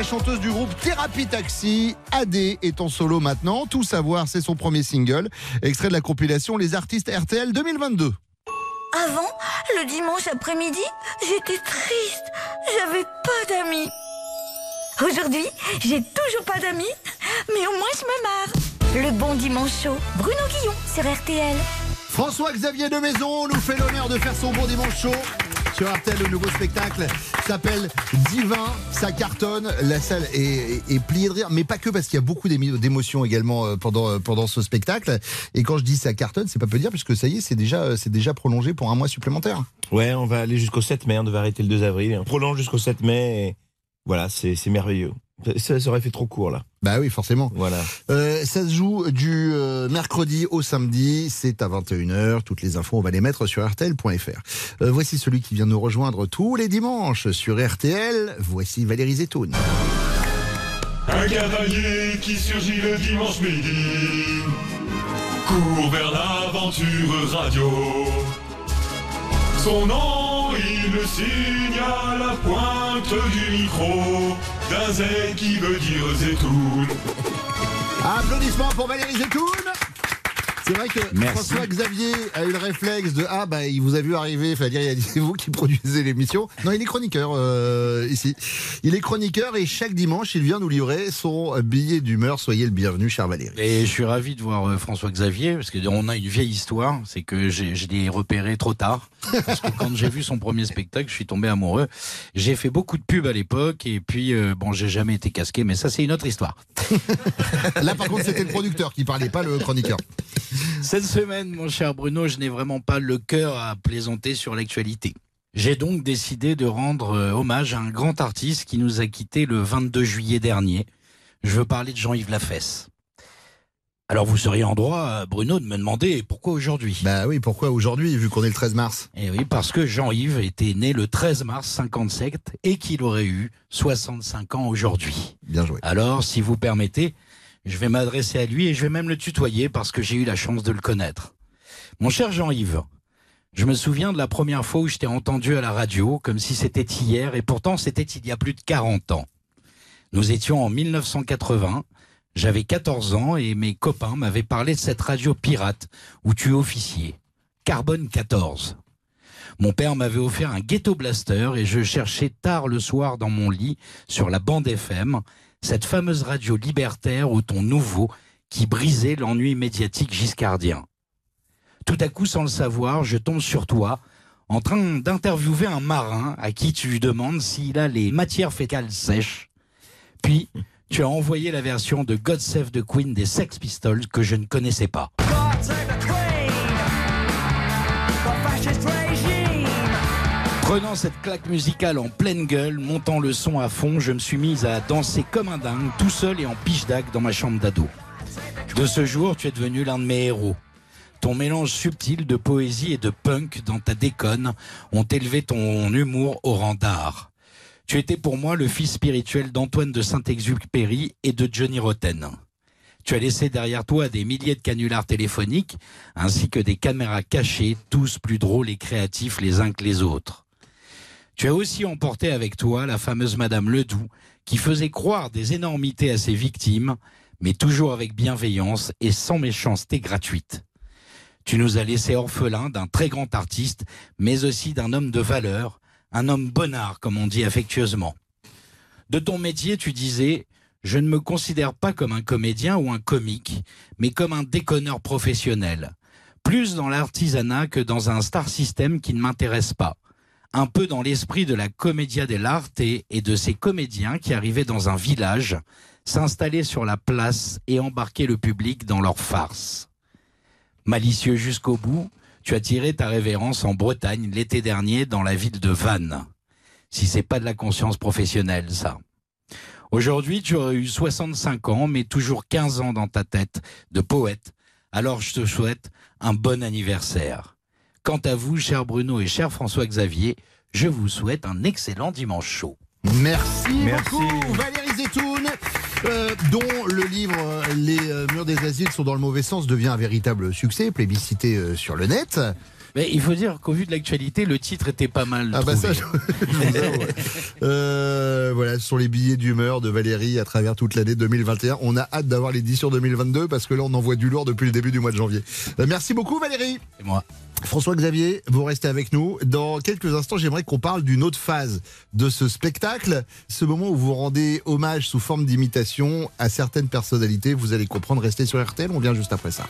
chanteuse du groupe Thérapie Taxi. A D est en solo maintenant. Tout savoir, c'est son premier single. Extrait de la compilation Les Artistes R T L deux mille vingt-deux. Avant, le dimanche après-midi, j'étais triste. J'avais pas d'amis. Aujourd'hui, j'ai toujours pas d'amis, mais au moins je me marre. Le bon dimanche chaud, Bruno Guillon sur R T L. François-Xavier de Maison nous fait l'honneur de faire son bon dimanche chaud. Sur R T L, le nouveau spectacle s'appelle Divin, ça cartonne, la salle est, est, est pliée de rire, mais pas que, parce qu'il y a beaucoup d'émotions également pendant, pendant ce spectacle. Et quand je dis ça cartonne, c'est pas peu dire, puisque ça y est, c'est déjà, c'est déjà prolongé pour un mois supplémentaire. Ouais, on va aller jusqu'au sept mai, on devait arrêter le deux avril, on prolonge jusqu'au sept mai, et voilà, c'est merveilleux. Ça, ça aurait fait trop court là. Bah oui, forcément. Voilà. Euh, ça se joue du euh, mercredi au samedi, c'est à vingt et une heures. Toutes les infos, on va les mettre sur R T L point F R. Euh, voici celui qui vient nous rejoindre tous les dimanches sur R T L. Voici Valérie Zetoun. Un cavalier qui surgit le dimanche midi court vers l'aventure radio. Son nom, il le signe à la pointe du micro d'un Z qui veut dire Zetoun. Applaudissements pour Valérie Zetoun. C'est vrai que Merci. François-Xavier a eu le réflexe de ah bah il vous a vu arriver, enfin dire c'est vous qui produisez l'émission. Non, il est chroniqueur euh, ici. Il est chroniqueur et chaque dimanche il vient nous livrer son billet d'humeur. Soyez le bienvenu, cher Valérie. Et je suis ravi de voir euh, François-Xavier, parce qu'on a une vieille histoire, c'est que j'ai- je l'ai repéré trop tard. Parce que quand j'ai vu son premier spectacle, je suis tombé amoureux. J'ai fait beaucoup de pubs à l'époque, et puis euh, bon, j'ai jamais été casqué, mais ça c'est une autre histoire. Là par contre c'était le producteur qui parlait, pas le chroniqueur. Cette semaine, mon cher Bruno, je n'ai vraiment pas le cœur à plaisanter sur l'actualité. J'ai donc décidé de rendre euh, hommage à un grand artiste qui nous a quittés le vingt-deux juillet dernier. Je veux parler de Jean-Yves Lafesse. Alors vous seriez en droit, euh, Bruno, de me demander pourquoi aujourd'hui. Bah oui, pourquoi aujourd'hui, vu qu'on est le treize mars? Eh oui, parce que Jean-Yves était né le treize mars cinquante-sept et qu'il aurait eu soixante-cinq ans aujourd'hui. Bien joué. Alors, si vous permettez, je vais m'adresser à lui et je vais même le tutoyer parce que j'ai eu la chance de le connaître. Mon cher Jean-Yves, je me souviens de la première fois où je t'ai entendu à la radio, comme si c'était hier, et pourtant c'était il y a plus de quarante ans. Nous étions en mille neuf cent quatre-vingts, j'avais quatorze ans et mes copains m'avaient parlé de cette radio pirate où tu officiais, Carbone quatorze. Mon père m'avait offert un ghetto blaster et je cherchais tard le soir dans mon lit sur la bande F M, cette fameuse radio libertaire au ton nouveau qui brisait l'ennui médiatique giscardien. Tout à coup, sans le savoir, je tombe sur toi en train d'interviewer un marin à qui tu lui demandes s'il a les matières fécales sèches. Puis, tu as envoyé la version de God Save the Queen des Sex Pistols que je ne connaissais pas. Prenant cette claque musicale en pleine gueule, montant le son à fond, je me suis mise à danser comme un dingue, tout seul et en piche-dac dans ma chambre d'ado. De ce jour, tu es devenu l'un de mes héros. Ton mélange subtil de poésie et de punk dans ta déconne ont élevé ton humour au rang d'art. Tu étais pour moi le fils spirituel d'Antoine de Saint-Exupéry et de Johnny Rotten. Tu as laissé derrière toi des milliers de canulars téléphoniques, ainsi que des caméras cachées, tous plus drôles et créatifs les uns que les autres. Tu as aussi emporté avec toi la fameuse Madame Ledoux, qui faisait croire des énormités à ses victimes, mais toujours avec bienveillance et sans méchanceté gratuite. Tu nous as laissé orphelins d'un très grand artiste, mais aussi d'un homme de valeur, un homme bonnard, comme on dit affectueusement. De ton métier, tu disais « Je ne me considère pas comme un comédien ou un comique, mais comme un déconneur professionnel, plus dans l'artisanat que dans un star system qui ne m'intéresse pas. Un peu dans l'esprit de la commedia dell'arte et de ces comédiens qui arrivaient dans un village, s'installer sur la place et embarquer le public dans leur farce. Malicieux jusqu'au bout, tu as tiré ta révérence en Bretagne l'été dernier dans la ville de Vannes. Si c'est pas de la conscience professionnelle, ça. Aujourd'hui, tu aurais eu soixante-cinq ans, mais toujours quinze ans dans ta tête de poète. Alors je te souhaite un bon anniversaire. Quant à vous, cher Bruno et cher François-Xavier, je vous souhaite un excellent dimanche chaud. Merci, Merci. beaucoup Valérie Zetoun, euh, dont le livre euh, Les euh, murs des asiles sont dans le mauvais sens devient un véritable succès, plébiscité euh, sur le net. Mais il faut dire qu'au vu de l'actualité, le titre était pas mal. Ah bah ça, je, je vous avoue. euh, voilà, ce sont les billets d'humeur de Valérie à travers toute l'année deux mille vingt et un. On a hâte d'avoir l'édition deux mille vingt-deux parce que là, on envoie du lourd depuis le début du mois de janvier. Euh, merci beaucoup, Valérie. C'est moi. François-Xavier, vous restez avec nous. Dans quelques instants, j'aimerais qu'on parle d'une autre phase de ce spectacle. Ce moment où vous rendez hommage sous forme d'imitation à certaines personnalités. Vous allez comprendre. Restez sur R T L, on vient juste après ça.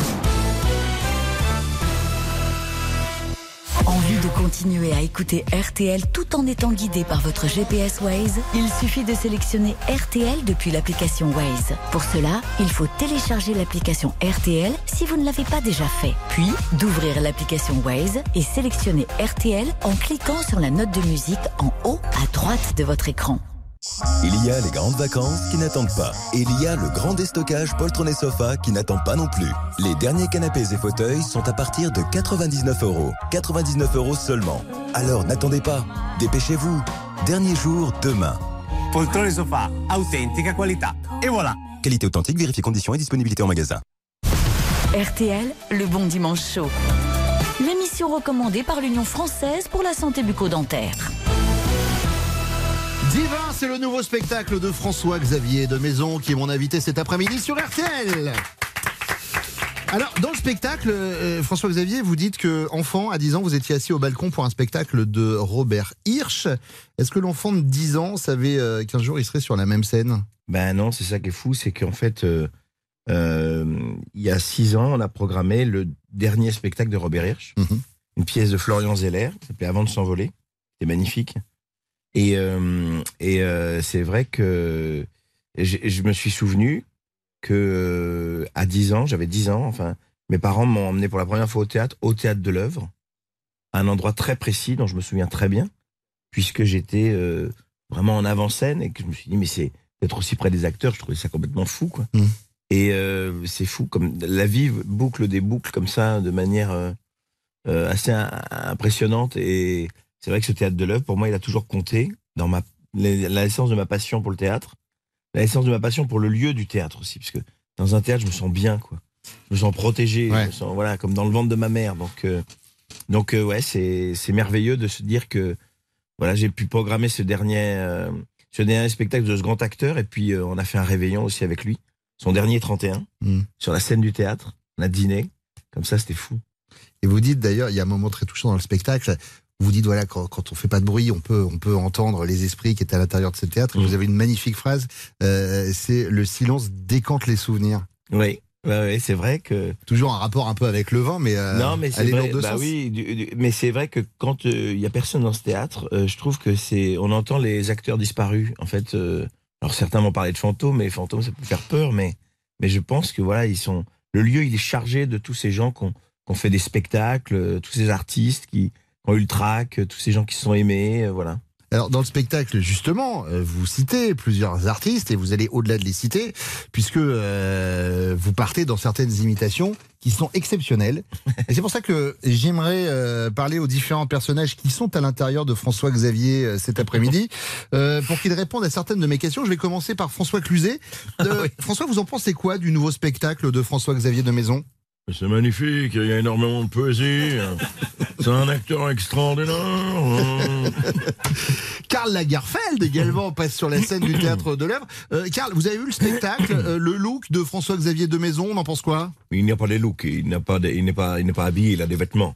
Envie de continuer à écouter R T L tout en étant guidé par votre G P S Waze? Il suffit de sélectionner R T L depuis l'application Waze. Pour cela, il faut télécharger l'application R T L si vous ne l'avez pas déjà fait. Puis, d'ouvrir l'application Waze et sélectionner R T L en cliquant sur la note de musique en haut à droite de votre écran. Il y a les grandes vacances qui n'attendent pas. Et il y a le grand déstockage poltron et sofa qui n'attend pas non plus. Les derniers canapés et fauteuils sont à partir de quatre-vingt-dix-neuf euros. quatre-vingt-dix-neuf euros seulement. Alors n'attendez pas. Dépêchez-vous. Dernier jour, demain. Poltron et sofa, authentica qualità. Et voilà. Qualité authentique, vérifiez conditions et disponibilité en magasin. R T L, le bon dimanche chaud. L'émission recommandée par l'Union française pour la santé bucco-dentaire. Divin, c'est le nouveau spectacle de François-Xavier de Maison qui est mon invité cet après-midi sur R T L. Alors, dans le spectacle, euh, François-Xavier, vous dites que enfant, à dix ans, vous étiez assis au balcon pour un spectacle de Robert Hirsch. Est-ce que l'enfant de dix ans savait euh, qu'un jour il serait sur la même scène? Ben non, c'est ça qui est fou, c'est qu'en fait, euh, euh, il y a six ans, on a programmé le dernier spectacle de Robert Hirsch, mm-hmm. une pièce de Florian Zeller, qui s'appelait Avant de s'envoler. C'était magnifique. Et, euh, et euh, c'est vrai que je me suis souvenu que euh, à dix ans, j'avais dix ans, enfin, mes parents m'ont emmené pour la première fois au théâtre, au théâtre de l'Œuvre, à un endroit très précis dont je me souviens très bien, puisque j'étais euh, vraiment en avant-scène et que je me suis dit, mais c'est d'être aussi près des acteurs, je trouvais ça complètement fou, quoi. Mmh. Et euh, c'est fou, comme la vie boucle des boucles comme ça, de manière euh, euh, assez impressionnante. Et c'est vrai que ce théâtre de l'Œuvre, pour moi, il a toujours compté dans ma, la naissance de ma passion pour le théâtre, la naissance de ma passion pour le lieu du théâtre aussi, parce que dans un théâtre, je me sens bien, quoi. Je me sens protégé, ouais. Je me sens, voilà, comme dans le ventre de ma mère. Donc, euh, donc euh, ouais, c'est, c'est merveilleux de se dire que voilà, j'ai pu programmer ce dernier, euh, ce dernier spectacle de ce grand acteur, et puis euh, on a fait un réveillon aussi avec lui, son dernier trente et un, mmh. sur la scène du théâtre. On a dîné, comme ça, c'était fou. Et vous dites d'ailleurs, il y a un moment très touchant dans le spectacle. Vous dites, voilà, quand, quand on fait pas de bruit, on peut, on peut entendre les esprits qui étaient à l'intérieur de ce théâtre. Et mmh. vous avez une magnifique phrase, euh, c'est le silence décante les souvenirs. Oui, ouais, ouais, c'est vrai que... Toujours un rapport un peu avec le vin, mais, euh, non, mais c'est vrai, bah oui, du, du, mais c'est vrai que quand il euh, y a personne dans ce théâtre, euh, je trouve que c'est, on entend les acteurs disparus. En fait, euh, alors certains m'ont parlé de fantômes, mais fantômes, ça peut faire peur, mais, mais je pense que voilà, ils sont, le lieu, il est chargé de tous ces gens qui ont, qui ont fait des spectacles, euh, tous ces artistes qui ont eu le trac, tous ces gens qui se sont aimés, euh, voilà. Alors dans le spectacle, justement, vous citez plusieurs artistes et vous allez au-delà de les citer, puisque euh, vous partez dans certaines imitations qui sont exceptionnelles. Et c'est pour ça que j'aimerais euh, parler aux différents personnages qui sont à l'intérieur de François-Xavier euh, cet après-midi, euh, pour qu'ils répondent à certaines de mes questions. Je vais commencer par François Cluzet. Euh, ah oui. François, vous en pensez quoi du nouveau spectacle de François-Xavier de Maison ? C'est magnifique, il y a énormément de poésie. C'est un acteur extraordinaire. Karl Lagerfeld également passe sur la scène du théâtre de l'Œuvre. Euh, Karl, vous avez vu le spectacle, euh, le look de François-Xavier de Maison, on en pense quoi ? Il n'y a pas de look, il n'a pas de, il n'est pas, il n'est pas habillé, il a des vêtements.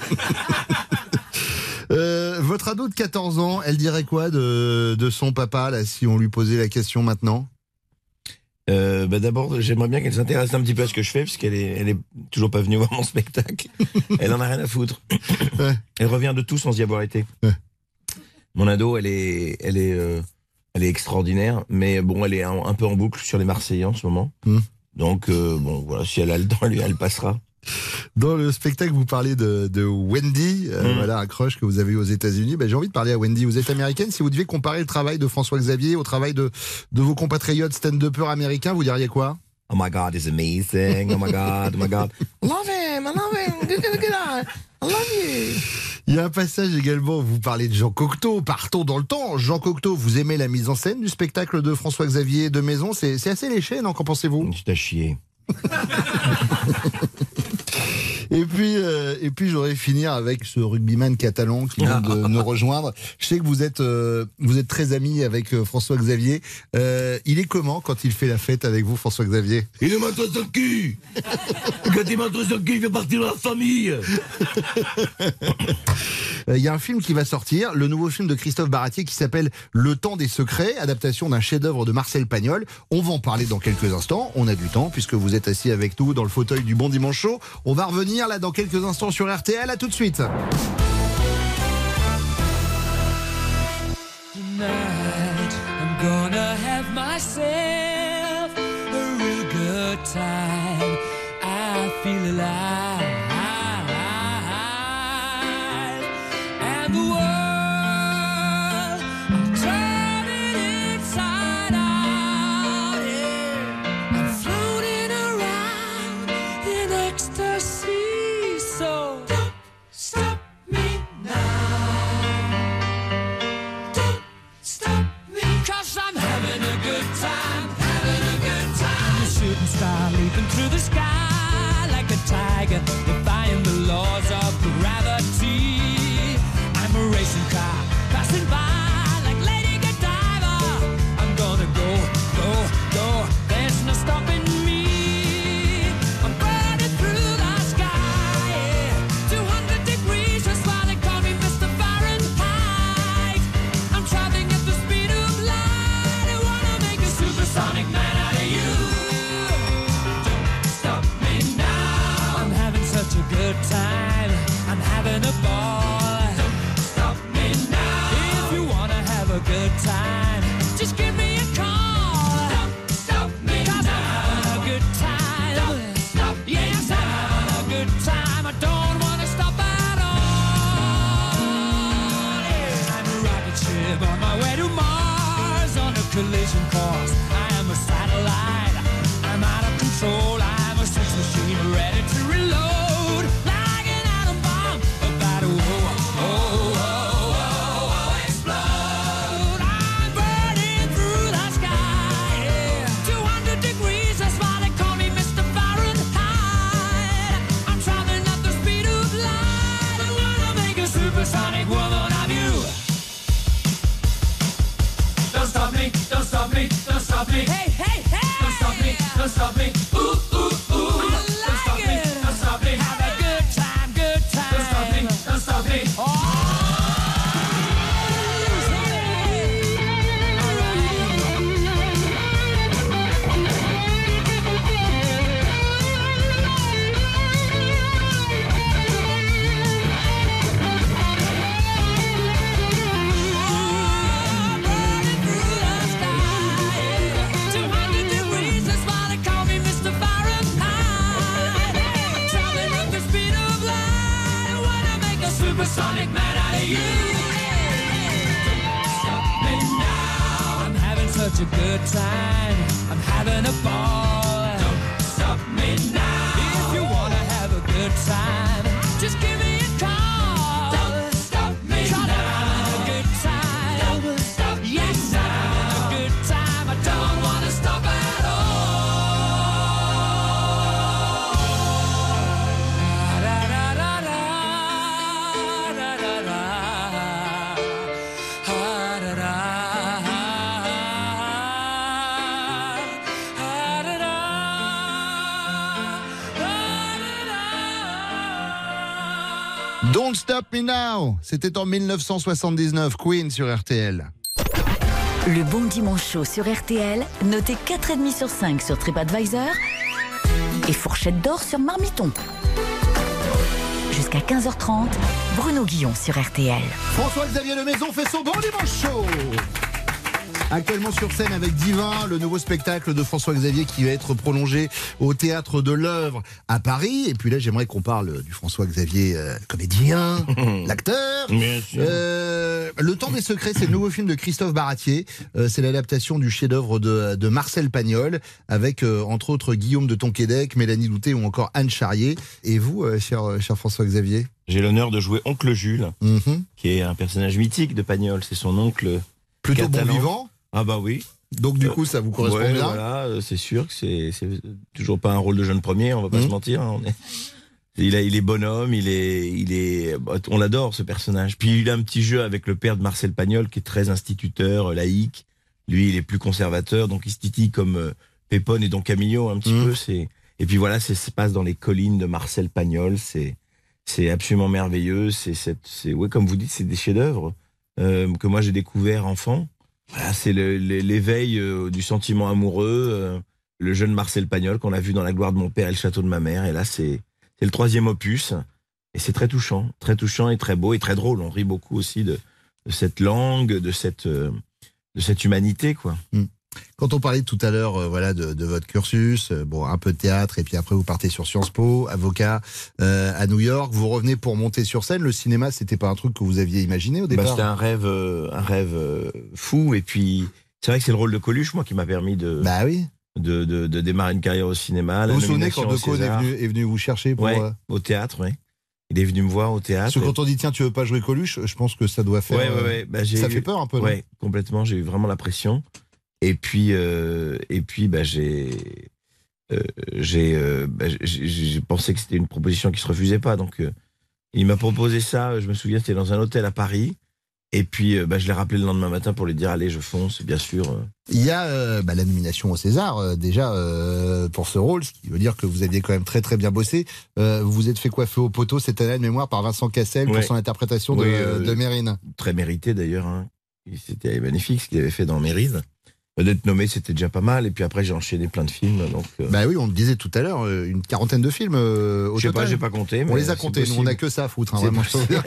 euh, votre ado de quatorze ans, elle dirait quoi de, de son papa là, si on lui posait la question maintenant ? Euh, bah d'abord, j'aimerais bien qu'elle s'intéresse un petit peu à ce que je fais, parce qu'elle est, elle est toujours pas venue voir mon spectacle. Elle en a rien à foutre. Ouais. Elle revient de tout sans y avoir été. Ouais. Mon ado, elle est, elle est, euh, elle est extraordinaire, mais bon, elle est un, un peu en boucle sur les Marseillais en ce moment. Mmh. Donc, euh, bon, voilà, si elle a le temps, lui, elle passera. Dans le spectacle, vous parlez de, de Wendy, euh, mmh. voilà, un crush que vous avez eu aux États-Unis. Ben, j'ai envie de parler à Wendy. Vous êtes américaine. Si vous deviez comparer le travail de François-Xavier au travail de, de vos compatriotes stand-uppers américains, vous diriez quoi ? Oh my God, it's amazing. Oh my God, oh my God. I love him, I love him. Good, good, good, I love you. Il y a un passage également où vous parlez de Jean Cocteau. Partons dans le temps. Jean Cocteau, vous aimez la mise en scène du spectacle de François-Xavier de Maison ? C'est, c'est assez léché, non ? Qu'en pensez-vous ? C'est à chier. Et puis, euh, et puis j'aurais finir avec ce rugbyman catalan qui vient de nous rejoindre. Je sais que vous êtes, euh, vous êtes très amis avec euh, François-Xavier. Euh, il est comment quand il fait la fête avec vous, François-Xavier? Il est menteur sur le cul. Quand il est menteur sur le cul, il fait partie de la famille. Il y a un film qui va sortir, le nouveau film de Christophe Baratier qui s'appelle Le Temps des Secrets, adaptation d'un chef-d'œuvre de Marcel Pagnol. On va en parler dans quelques instants. On a du temps puisque vous êtes assis avec nous dans le fauteuil du Bon Dimanche Show. On va revenir là dans quelques instants sur R T L. À tout de suite. Tonight, I'm gonna have myself a real good time. I feel alive. And the world, I'm turning inside out. Yeah. I'm floating around in ecstasy. So don't stop me now. Don't stop me. 'Cause I'm having a good time, having a good time. The shooting star leaping through the sky like a tiger, defying the laws of gravity. I'm a racing car passing by like Lady Godiva. I'm gonna go, go, go. There's no stopping me. I'm burning through the sky. Yeah. two hundred degrees, that's why they call me Mister Fahrenheit. I'm traveling at the speed of light. I wanna make a supersonic man out of you. Don't stop me now. I'm having such a good time. I'm having a ball. Good time, just give me a call. Don't stop me now. I'm having a good time. Don't stop me yes, now. I'm having a good time. I don't want to stop at all. Yeah. I'm a rocket ship on my way to Mars on a collision course. I am a satellite. I'm out of control. I'm a sex machine ready to reload like an atom bomb about to oh, oh, oh, oh, oh, explode. Supersonic woman of you. Don't stop me, don't stop me, don't stop me. Hey, hey, hey. Don't stop me, don't stop me. Ooh, ooh, ooh. I like don't stop it. me, don't stop me. Have a good time, good time. Don't stop me, don't stop me. Oh. Supersonic man out of you. Don't stop me now. I'm having such a good time. I'm having a ball. Don't stop me now. If you wanna have a good time, just give me a call. Don't stop me now. I'm having a good time. Don't stop me yes, now. I'm having a good time. I don't wanna stop at all. Da, da, da, da. Don't Stop Me Now, c'était en mille neuf cent soixante-dix-neuf, Queen sur R T L. Le Bon Dimanche Show sur R T L, noté quatre virgule cinq sur cinq sur TripAdvisor et fourchette d'or sur Marmiton. Jusqu'à quinze heures trente, Bruno Guillon sur R T L. François-Xavier Lemaison fait son Bon Dimanche Show. Actuellement sur scène avec Divin, le nouveau spectacle de François-Xavier qui va être prolongé au Théâtre de l'Œuvre à Paris. Et puis là, j'aimerais qu'on parle du François-Xavier euh, comédien, l'acteur. Euh, le Temps des Secrets, c'est le nouveau film de Christophe Baratier. Euh, c'est l'adaptation du chef-d'œuvre de, de Marcel Pagnol, avec euh, entre autres Guillaume de Tonquédec, Mélanie Douté ou encore Anne Charrier. Et vous, euh, cher, cher François-Xavier? J'ai l'honneur de jouer Oncle Jules, mm-hmm. qui est un personnage mythique de Pagnol. C'est son oncle plutôt catalan. Bon vivant. Ah bah oui. Donc du coup, ça vous correspond ouais, bien. Voilà, euh, c'est sûr que c'est, c'est toujours pas un rôle de jeune premier, on va pas mmh. se mentir. Hein, on est... il, a, il est bonhomme, il est, il est, on l'adore ce personnage. Puis il a un petit jeu avec le père de Marcel Pagnol qui est très instituteur, laïque. Lui, il est plus conservateur, donc il se titille comme euh, Pépone et Don Camillo un petit mmh. peu. C'est... Et puis voilà, ça se passe dans les collines de Marcel Pagnol. C'est, c'est absolument merveilleux. C'est, c'est, c'est, ouais, comme vous dites, c'est des chefs-d'œuvre euh, que moi j'ai découvert enfant. Voilà, c'est le, le, l'éveil euh, du sentiment amoureux, euh, le jeune Marcel Pagnol qu'on a vu dans La gloire de mon père et Le château de ma mère. Et là, c'est, c'est le troisième opus. Et c'est très touchant, très touchant et très beau et très drôle. On rit beaucoup aussi de, de cette langue, de cette, euh, de cette humanité, quoi. Mm. Quand on parlait tout à l'heure, euh, voilà, de, de votre cursus, euh, bon, un peu de théâtre, et puis après vous partez sur Sciences Po, avocat euh, à New York, vous revenez pour monter sur scène. Le cinéma, c'était pas un truc que vous aviez imaginé au départ? Bah, c'était un rêve, euh, un rêve euh, fou. Et puis, c'est vrai que c'est le rôle de Coluche, moi, qui m'a permis de, bah oui, de, de, de démarrer une carrière au cinéma. Vous vous souvenez quand De Caunes est venu, est venu vous chercher pour ouais, euh... au théâtre, oui. Il est venu me voir au théâtre. Parce que quand on dit tiens, tu veux pas jouer Coluche, je pense que ça doit faire. Ouais, ouais, ouais. Bah, j'ai ça eu... fait peur un peu. Ouais, complètement. J'ai eu vraiment la pression. Et puis, euh, et puis, bah, j'ai, euh, j'ai, euh, bah, j'ai, j'ai pensé que c'était une proposition qui se refusait pas. Donc, euh, il m'a proposé ça. Je me souviens, c'était dans un hôtel à Paris. Et puis, euh, bah, je l'ai rappelé le lendemain matin pour lui dire, allez, je fonce, bien sûr. Euh. Il y a euh, bah, la nomination au César euh, déjà euh, pour ce rôle, ce qui veut dire que vous aviez quand même très très bien bossé. Euh, vous vous êtes fait coiffer au poteau cette année de mémoire par Vincent Cassel ouais. pour son interprétation de, oui, euh, de Mérine. Très mérité d'ailleurs. Hein. C'était magnifique ce qu'il avait fait dans Mérine. D'être nommé, c'était déjà pas mal. Et puis après, j'ai enchaîné plein de films. Donc, euh... bah oui, on le disait tout à l'heure, une quarantaine de films euh, au Je sais total. pas, j'ai pas compté. Mais on les a comptés. Nous, on n'a que ça à foutre. Hein, vraiment,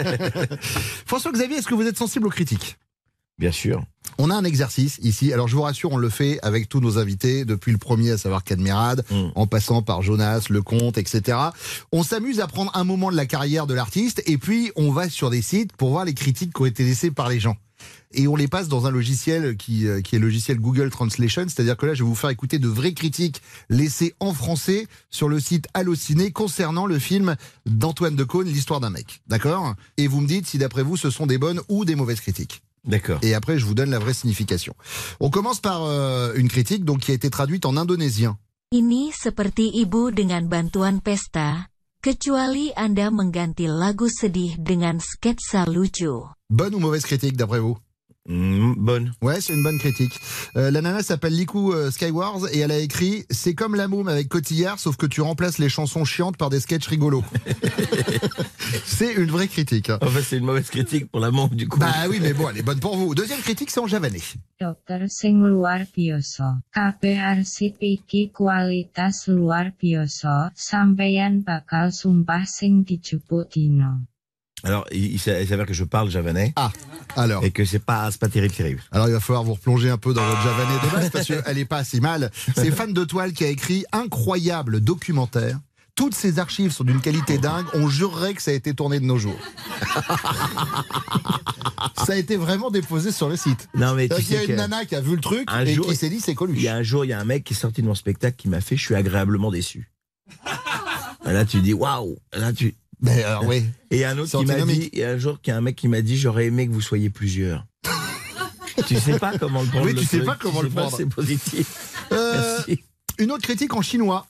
François-Xavier, est-ce que vous êtes sensible aux critiques? Bien sûr. On a un exercice ici. Alors, je vous rassure, on le fait avec tous nos invités, depuis le premier, à savoir Cadmerade, mm. en passant par Jonas, Lecomte, et cetera. On s'amuse à prendre un moment de la carrière de l'artiste et puis on va sur des sites pour voir les critiques qui ont été laissées par les gens. Et on les passe dans un logiciel qui, qui est le logiciel Google Translation, c'est-à-dire que là, je vais vous faire écouter de vraies critiques laissées en français sur le site Allociné concernant le film d'Antoine Decaune, L'histoire d'un mec. D'accord? Et vous me dites si d'après vous, ce sont des bonnes ou des mauvaises critiques. D'accord. Et après, je vous donne la vraie signification. On commence par euh, une critique donc, qui a été traduite en indonésien. Ini seperti ibu dengan bantuan pesta, kecuali Anda mengganti lagu sedih dengan sketsa lucu. Bonne ou mauvaise critique d'après vous? Mmh, bonne. Ouais, c'est une bonne critique. Euh, la nana s'appelle Liku euh, Skywars et elle a écrit « C'est comme la môme avec Cotillard, sauf que tu remplaces les chansons chiantes par des sketchs rigolos. » C'est une vraie critique. Hein. En fait, c'est une mauvaise critique pour la môme, du coup. Bah oui, mais bon, elle est bonne pour vous. Deuxième critique, c'est en javanais. Dokter sing luar biasa. Kabeh arsip iki kualitas luar biasa. Sampeyan bakal sumpah sing dijupuk dino. Alors, il, il s'avère que je parle javanais. Ah, alors. Et que c'est pas, c'est pas terrible, terrible. Alors, il va falloir vous replonger un peu dans votre javanais de base parce qu'elle est pas si mal. C'est Fan de Toile qui a écrit incroyable documentaire. Toutes ces archives sont d'une qualité dingue. On jurerait que ça a été tourné de nos jours. Ça a été vraiment déposé sur le site. Non, mais tu sais il y a une que nana qui a vu le truc et jour, qui s'est dit c'est Coluche. Il y a un jour, il y a un mec qui est sorti de mon spectacle qui m'a fait je suis agréablement déçu. Et là, tu dis waouh. Là, tu. Mais alors, oui. Et il y a un autre qui m'a dit, et un jour, il y a un mec qui m'a dit, j'aurais aimé que vous soyez plusieurs. Tu sais pas comment le prendre. Oui, tu le sais truc. pas comment tu le sais pas, prendre. C'est positif. Euh, Merci. Une autre critique en chinois.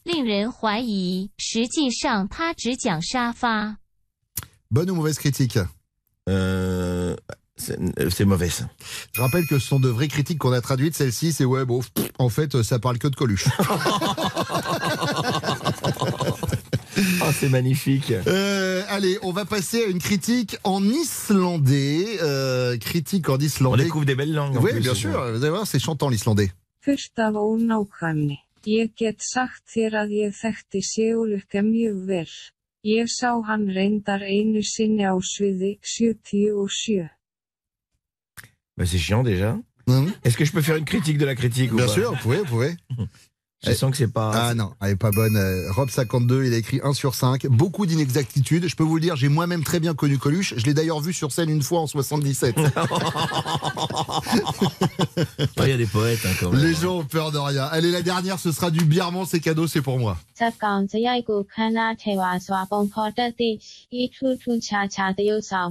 Bonne ou mauvaise critique? Euh, c'est, c'est mauvais, ça. Je rappelle que ce sont de vraies critiques qu'on a traduites. Celle-ci, c'est ouais, bon, en fait, ça parle que de Coluche. Oh, c'est magnifique. Euh, allez, on va passer à une critique en islandais. Euh, critique en islandais. On découvre des belles langues. Oui, plus, bien sûr. Vous allez voir, c'est chantant l'islandais. Fullt af ónákvæmni. Ég get sagt þér að ég þekkti Sigurlukka mjög vel. Ég sá hann reyndar einu sinni á sviði sjötíu og sjö. Bah, c'est chiant déjà. Mmh. Est-ce que je peux faire une critique de la critique Bien ou pas? sûr, vous pouvez, vous pouvez. Je eh, sens que c'est pas... Ah non, elle est pas bonne. Euh, Rob cinquante-deux, il a écrit un sur cinq. Beaucoup d'inexactitudes. Je peux vous le dire, j'ai moi-même très bien connu Coluche. Je l'ai d'ailleurs vu sur scène une fois en soixante-dix-sept. Il oh, y a des poètes hein, quand même. Les gens ont peur de rien. Allez, la dernière, ce sera du Birman, c'est cadeau, c'est pour moi.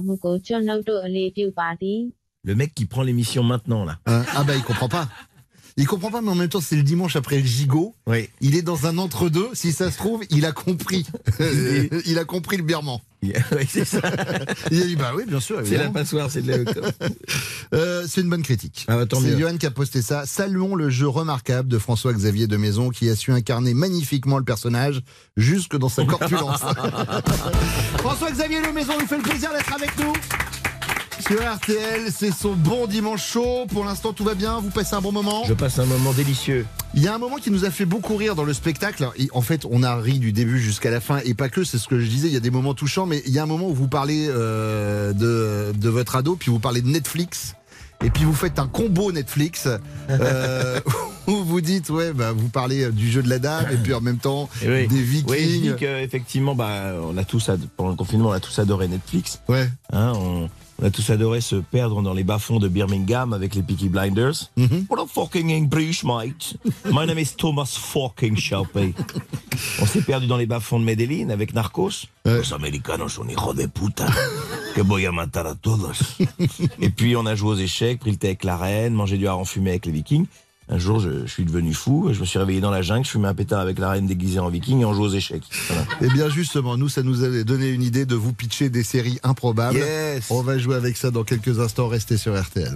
Le mec qui prend l'émission maintenant là. Hein ah bah il comprend pas. Il comprend pas, mais en même temps, c'est le dimanche après le gigot. Oui. Il est dans un entre-deux. Si ça se trouve, il a compris. Il a compris le birman. Oui, c'est ça. Il a dit, bah oui, bien sûr. C'est la passoire, c'est de la... euh, C'est une bonne critique. Ah, bah, tant c'est mieux. Johan qui a posté ça. Saluons le jeu remarquable de François-Xavier de Maison qui a su incarner magnifiquement le personnage jusque dans sa corpulence. François-Xavier de Maison nous fait le plaisir d'être avec nous. Sur R T L, c'est son bon dimanche chaud. Pour l'instant, tout va bien. Vous passez un bon moment. Je passe un moment délicieux. Il y a un moment qui nous a fait beaucoup rire dans le spectacle. Et en fait, on a ri du début jusqu'à la fin. Et pas que, c'est ce que je disais, il y a des moments touchants. Mais il y a un moment où vous parlez euh, de, de votre ado, puis vous parlez de Netflix. Et puis vous faites un combo Netflix. Euh, où vous dites, ouais, bah, vous parlez du jeu de la dame. Et puis en même temps, oui. des Vikings. Oui, je dis qu'effectivement, bah, on a tous, ad... pendant le confinement, on a tous adoré Netflix. Ouais. Hein, on... On a tous adoré se perdre dans les bas-fonds de Birmingham avec les Peaky Blinders. Mm-hmm. What a fucking English, mate. My name is Thomas fucking Shelby. On s'est perdu dans les bas-fonds de Medellín avec Narcos. Ouais. Los americanos son hijos de puta. Que voy a matar a todos. Et puis on a joué aux échecs, pris le thé avec la reine, mangé du hareng fumé avec les Vikings. Un jour, je, je suis devenu fou, je me suis réveillé dans la jungle, je fumais un pétard avec la reine déguisée en viking et on joue aux échecs. Voilà. Et bien justement, nous, ça nous a donné une idée de vous pitcher des séries improbables. Yes. On va jouer avec ça dans quelques instants, restez sur R T L.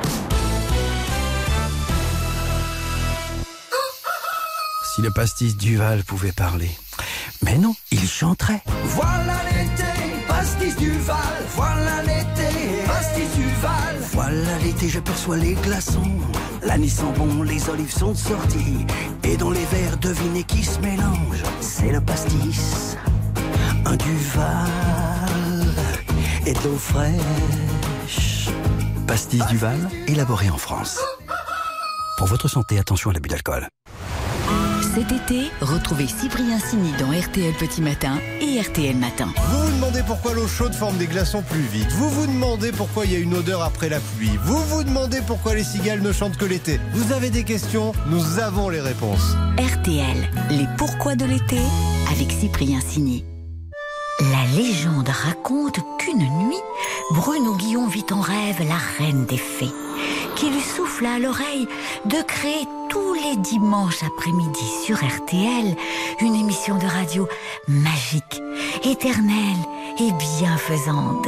Si le pastis Duval pouvait parler. Mais non, il chanterait. Voilà l'été, pastis Duval. Voilà l'été, pastis Duval. Voilà l'été, je perçois les glaçons. L'anis sent bon, les olives sont sorties. Et dans les verres, devinez qui se mélange. C'est le pastis, un Duval et de l'eau fraîche. Pastis Duval, élaboré en France. Pour votre santé, attention à l'abus d'alcool. Cet été, retrouvez Cyprien Sini dans R T L Petit Matin et R T L Matin. Vous vous demandez pourquoi l'eau chaude forme des glaçons plus vite. Vous vous demandez pourquoi il y a une odeur après la pluie. Vous vous demandez pourquoi les cigales ne chantent que l'été. Vous avez des questions, nous avons les réponses. R T L, les pourquoi de l'été avec Cyprien Sini. La légende raconte qu'une nuit, Bruno Guillon vit en rêve la reine des fées, qui lui souffla à l'oreille de créer tous les dimanches après-midi sur R T L une émission de radio magique, éternelle et bienfaisante.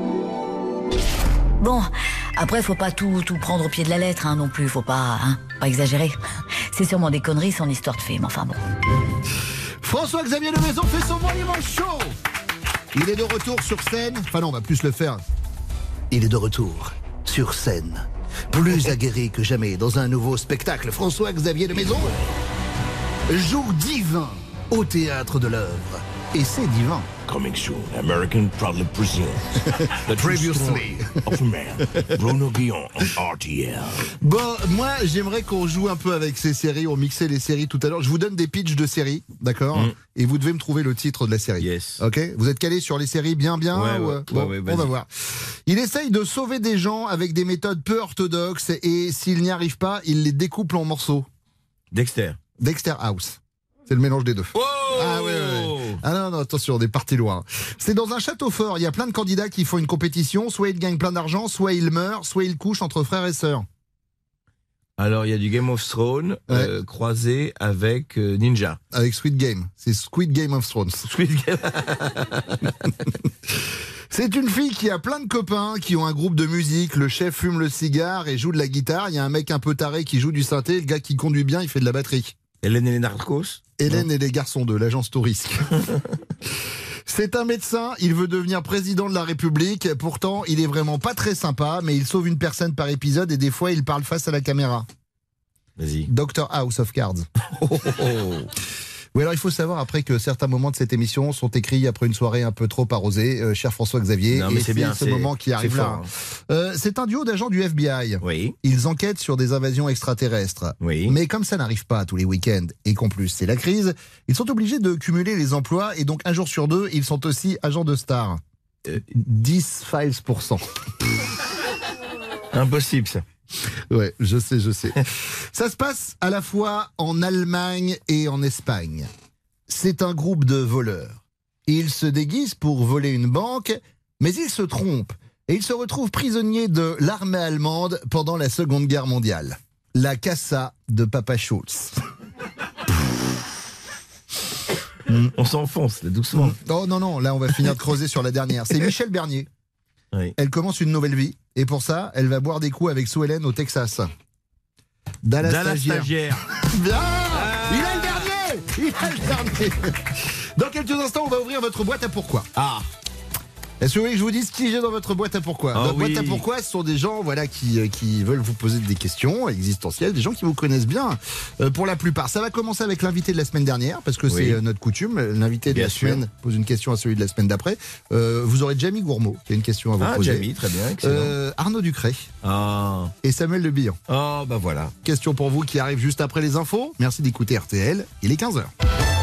Bon, après faut pas tout, tout prendre au pied de la lettre hein, non plus, faut pas, hein, pas exagérer. C'est sûrement des conneries son histoire de fée, mais enfin bon. François-Xavier de Maison fait son bon dimanche chaud. Il est de retour sur scène. Enfin non, on va plus le faire. Il est de retour sur scène. Plus aguerri que jamais dans un nouveau spectacle. François-Xavier de Maison joue divin au théâtre de l'œuvre. Et c'est divin. Coming soon, American proudly presents the Previously of a man, Bruno Guillon on R T L. Bon, moi, j'aimerais qu'on joue un peu avec ces séries. On mixait les séries tout à l'heure. Je vous donne des pitchs de séries, d'accord mm. Et vous devez me trouver le titre de la série. Yes. Ok. Vous êtes calés sur les séries bien, bien ouais, ou... ouais, bon, ouais, ouais, on va voir. Il essaye de sauver des gens avec des méthodes peu orthodoxes et s'il n'y arrive pas, il les découpe en morceaux. Dexter. Dexter House. C'est le mélange des deux. Oh ah ouais, ouais. Ah non, non, attention, on est parti loin. C'est dans un château fort, il y a plein de candidats qui font une compétition, soit ils gagnent plein d'argent, soit ils meurent, soit ils couchent entre frères et sœurs. Alors, il y a du Game of Thrones ouais. euh, croisé avec euh, Ninja. Avec Squid Game. C'est Squid Game of Thrones. Squid Game. C'est une fille qui a plein de copains qui ont un groupe de musique. Le chef fume le cigare et joue de la guitare. Il y a un mec un peu taré qui joue du synthé. Le gars qui conduit bien, il fait de la batterie. Hélène et les narcos. Hélène non. et les garçons de l'agence Tourisque. C'est un médecin, il veut devenir président de la République. Pourtant, il est vraiment pas très sympa, mais il sauve une personne par épisode et des fois, il parle face à la caméra. Vas-y. Doctor House of Cards. Oh, oh, oh. Oui, alors il faut savoir après que certains moments de cette émission sont écrits après une soirée un peu trop arrosée, euh, cher François-Xavier. Non, mais et c'est bien, ce c'est, moment qui arrive là. Fort, hein. euh, c'est un duo d'agents du F B I. Oui. Ils enquêtent sur des invasions extraterrestres. Oui. Mais comme ça n'arrive pas tous les week-ends et qu'en plus c'est la crise, ils sont obligés de cumuler les emplois et donc un jour sur deux, ils sont aussi agents de star. Euh, dix files pour cent. Impossible ça. Ouais, je sais, je sais. Ça se passe à la fois en Allemagne et en Espagne. C'est un groupe de voleurs. Ils se déguisent pour voler une banque, mais ils se trompent et ils se retrouvent prisonniers de l'armée allemande pendant la Seconde Guerre mondiale. La Casa de Papa Schultz. On s'enfonce, là, doucement. Oh non, non, là on va finir de creuser sur la dernière. C'est Michel Bernier. Oui. Elle commence une nouvelle vie et pour ça, elle va boire des coups avec Sue Ellen au Texas. Dallas, Dallas stagiaire. stagiaire. Bien, ah. Il a le dernier. Il a le dernier. Dans quelques instants, on va ouvrir votre boîte à pourquoi. Ah. Est-ce que vous voulez que je vous dise qui j'ai dans votre boîte à pourquoi? Oh, Dans votre oui. boîte à pourquoi, ce sont des gens voilà, qui, qui veulent vous poser des questions existentielles, des gens qui vous connaissent bien euh, pour la plupart. Ça va commencer avec l'invité de la semaine dernière, parce que oui. c'est euh, notre coutume. L'invité de bien la sûr. semaine pose une question à celui de la semaine d'après. Euh, vous aurez Jamie Gourmaud qui a une question à vous ah, poser. Jamie, très bien, excellent. Euh, Arnaud Ducret ah. et Samuel Le Bihan. Oh, bah voilà. Question pour vous qui arrive juste après les infos. Merci d'écouter R T L. Il est quinze heures.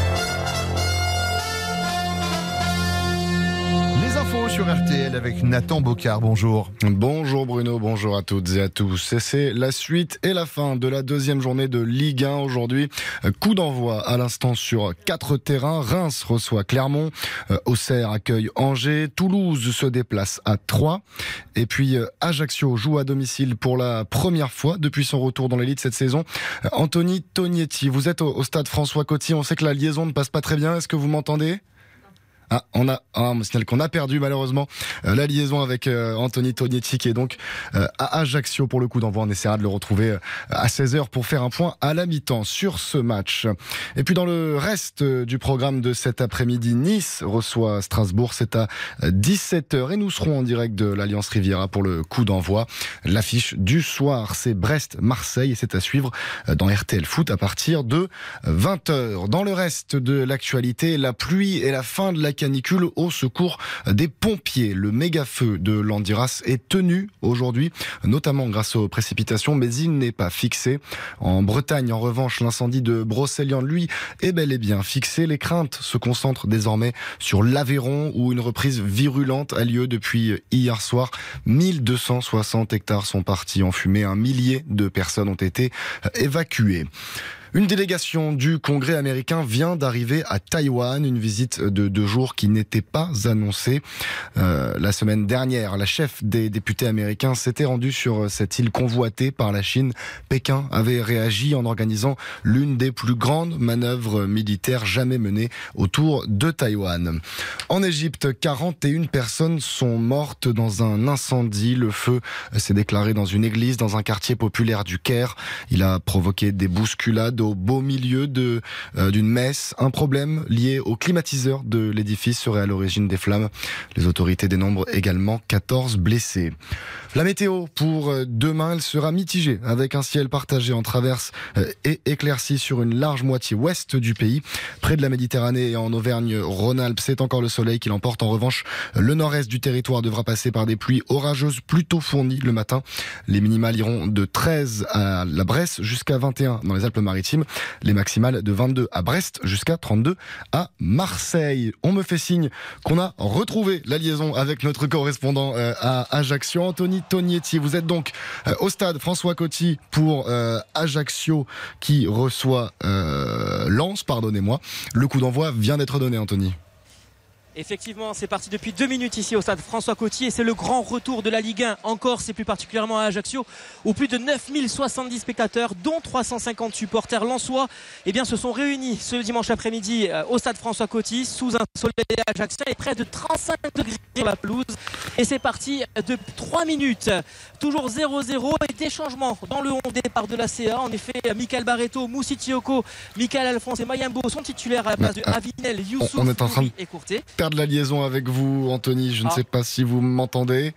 Sur R T L avec Nathan Bocard, bonjour. Bonjour Bruno, bonjour à toutes et à tous. Et c'est la suite et la fin de la deuxième journée de Ligue un aujourd'hui. Coup d'envoi à l'instant sur quatre terrains. Reims reçoit Clermont, Auxerre accueille Angers, Toulouse se déplace à Troyes. Et puis Ajaccio joue à domicile pour la première fois depuis son retour dans l'élite cette saison. Anthony Tognetti, vous êtes au, au stade François Coty, on sait que la liaison ne passe pas très bien, est-ce que vous m'entendez ? Ah, on a un signal qu'on a perdu malheureusement. Euh, la liaison avec euh, Anthony Tognetti qui est donc euh, à Ajaccio pour le coup d'envoi. On essaiera de le retrouver euh, à seize heures pour faire un point à la mi-temps sur ce match. Et puis dans le reste euh, du programme de cet après-midi, Nice reçoit Strasbourg. C'est à euh, dix-sept heures et nous serons en direct de l'Alliance Riviera pour le coup d'envoi. L'affiche du soir, c'est Brest-Marseille et c'est à suivre euh, dans R T L Foot à partir de vingt heures. Dans le reste de l'actualité, la pluie et la fin de la canicule au secours des pompiers. Le méga feu de Landiras est tenu aujourd'hui, notamment grâce aux précipitations, mais il n'est pas fixé. En Bretagne, en revanche, l'incendie de Brocéliande, lui, est bel et bien fixé. Les craintes se concentrent désormais sur l'Aveyron, où une reprise virulente a lieu depuis hier soir. mille deux cent soixante hectares sont partis en fumée. Un millier de personnes ont été évacuées. Une délégation du Congrès américain vient d'arriver à Taïwan, une visite de deux jours qui n'était pas annoncée. Euh, la semaine dernière, la chef des députés américains s'était rendue sur cette île convoitée par la Chine. Pékin avait réagi en organisant l'une des plus grandes manœuvres militaires jamais menées autour de Taïwan. En Égypte, quarante et une personnes sont mortes dans un incendie. Le feu s'est déclaré dans une église dans un quartier populaire du Caire. Il a provoqué des bousculades au beau milieu de, euh, d'une messe. Un problème lié au climatiseur de l'édifice serait à l'origine des flammes. Les autorités dénombrent également quatorze blessés. La météo pour demain, elle sera mitigée avec un ciel partagé en traverse et éclairci sur une large moitié ouest du pays. Près de la Méditerranée et en Auvergne-Rhône-Alpes, c'est encore le soleil qui l'emporte. En revanche, le nord-est du territoire devra passer par des pluies orageuses plutôt fournies le matin. Les minimales iront de treize à la Bresse jusqu'à vingt et un dans les Alpes-Maritimes. Les maximales de vingt-deux à Brest jusqu'à trente-deux à Marseille. On me fait signe qu'on a retrouvé la liaison avec notre correspondant à Ajaccio, Anthony Tognetti. Vous êtes donc euh, au stade François Coty pour euh, Ajaccio qui reçoit euh, Lens, pardonnez-moi. Le coup d'envoi vient d'être donné, Anthony. Effectivement, c'est parti depuis deux minutes ici au stade François Coty et c'est le grand retour de la Ligue un en Corse et plus particulièrement à Ajaccio où plus de neuf mille soixante-dix spectateurs dont trois cent cinquante supporters lensois eh bien, se sont réunis ce dimanche après-midi au stade François Coty sous un soleil ajaxien et près de trente-cinq degrés sur la pelouse et c'est parti de trois minutes. Toujours zéro zéro et des changements dans le onze départ de la C A. En effet, Michael Barreto, Moussi Tioko, Michael Alphonse et Mayambo sont titulaires à la place de Avinel, Youssouf, on est en train de et Courté. Perdre la liaison avec vous, Anthony. Je ne ah. sais pas si vous m'entendez.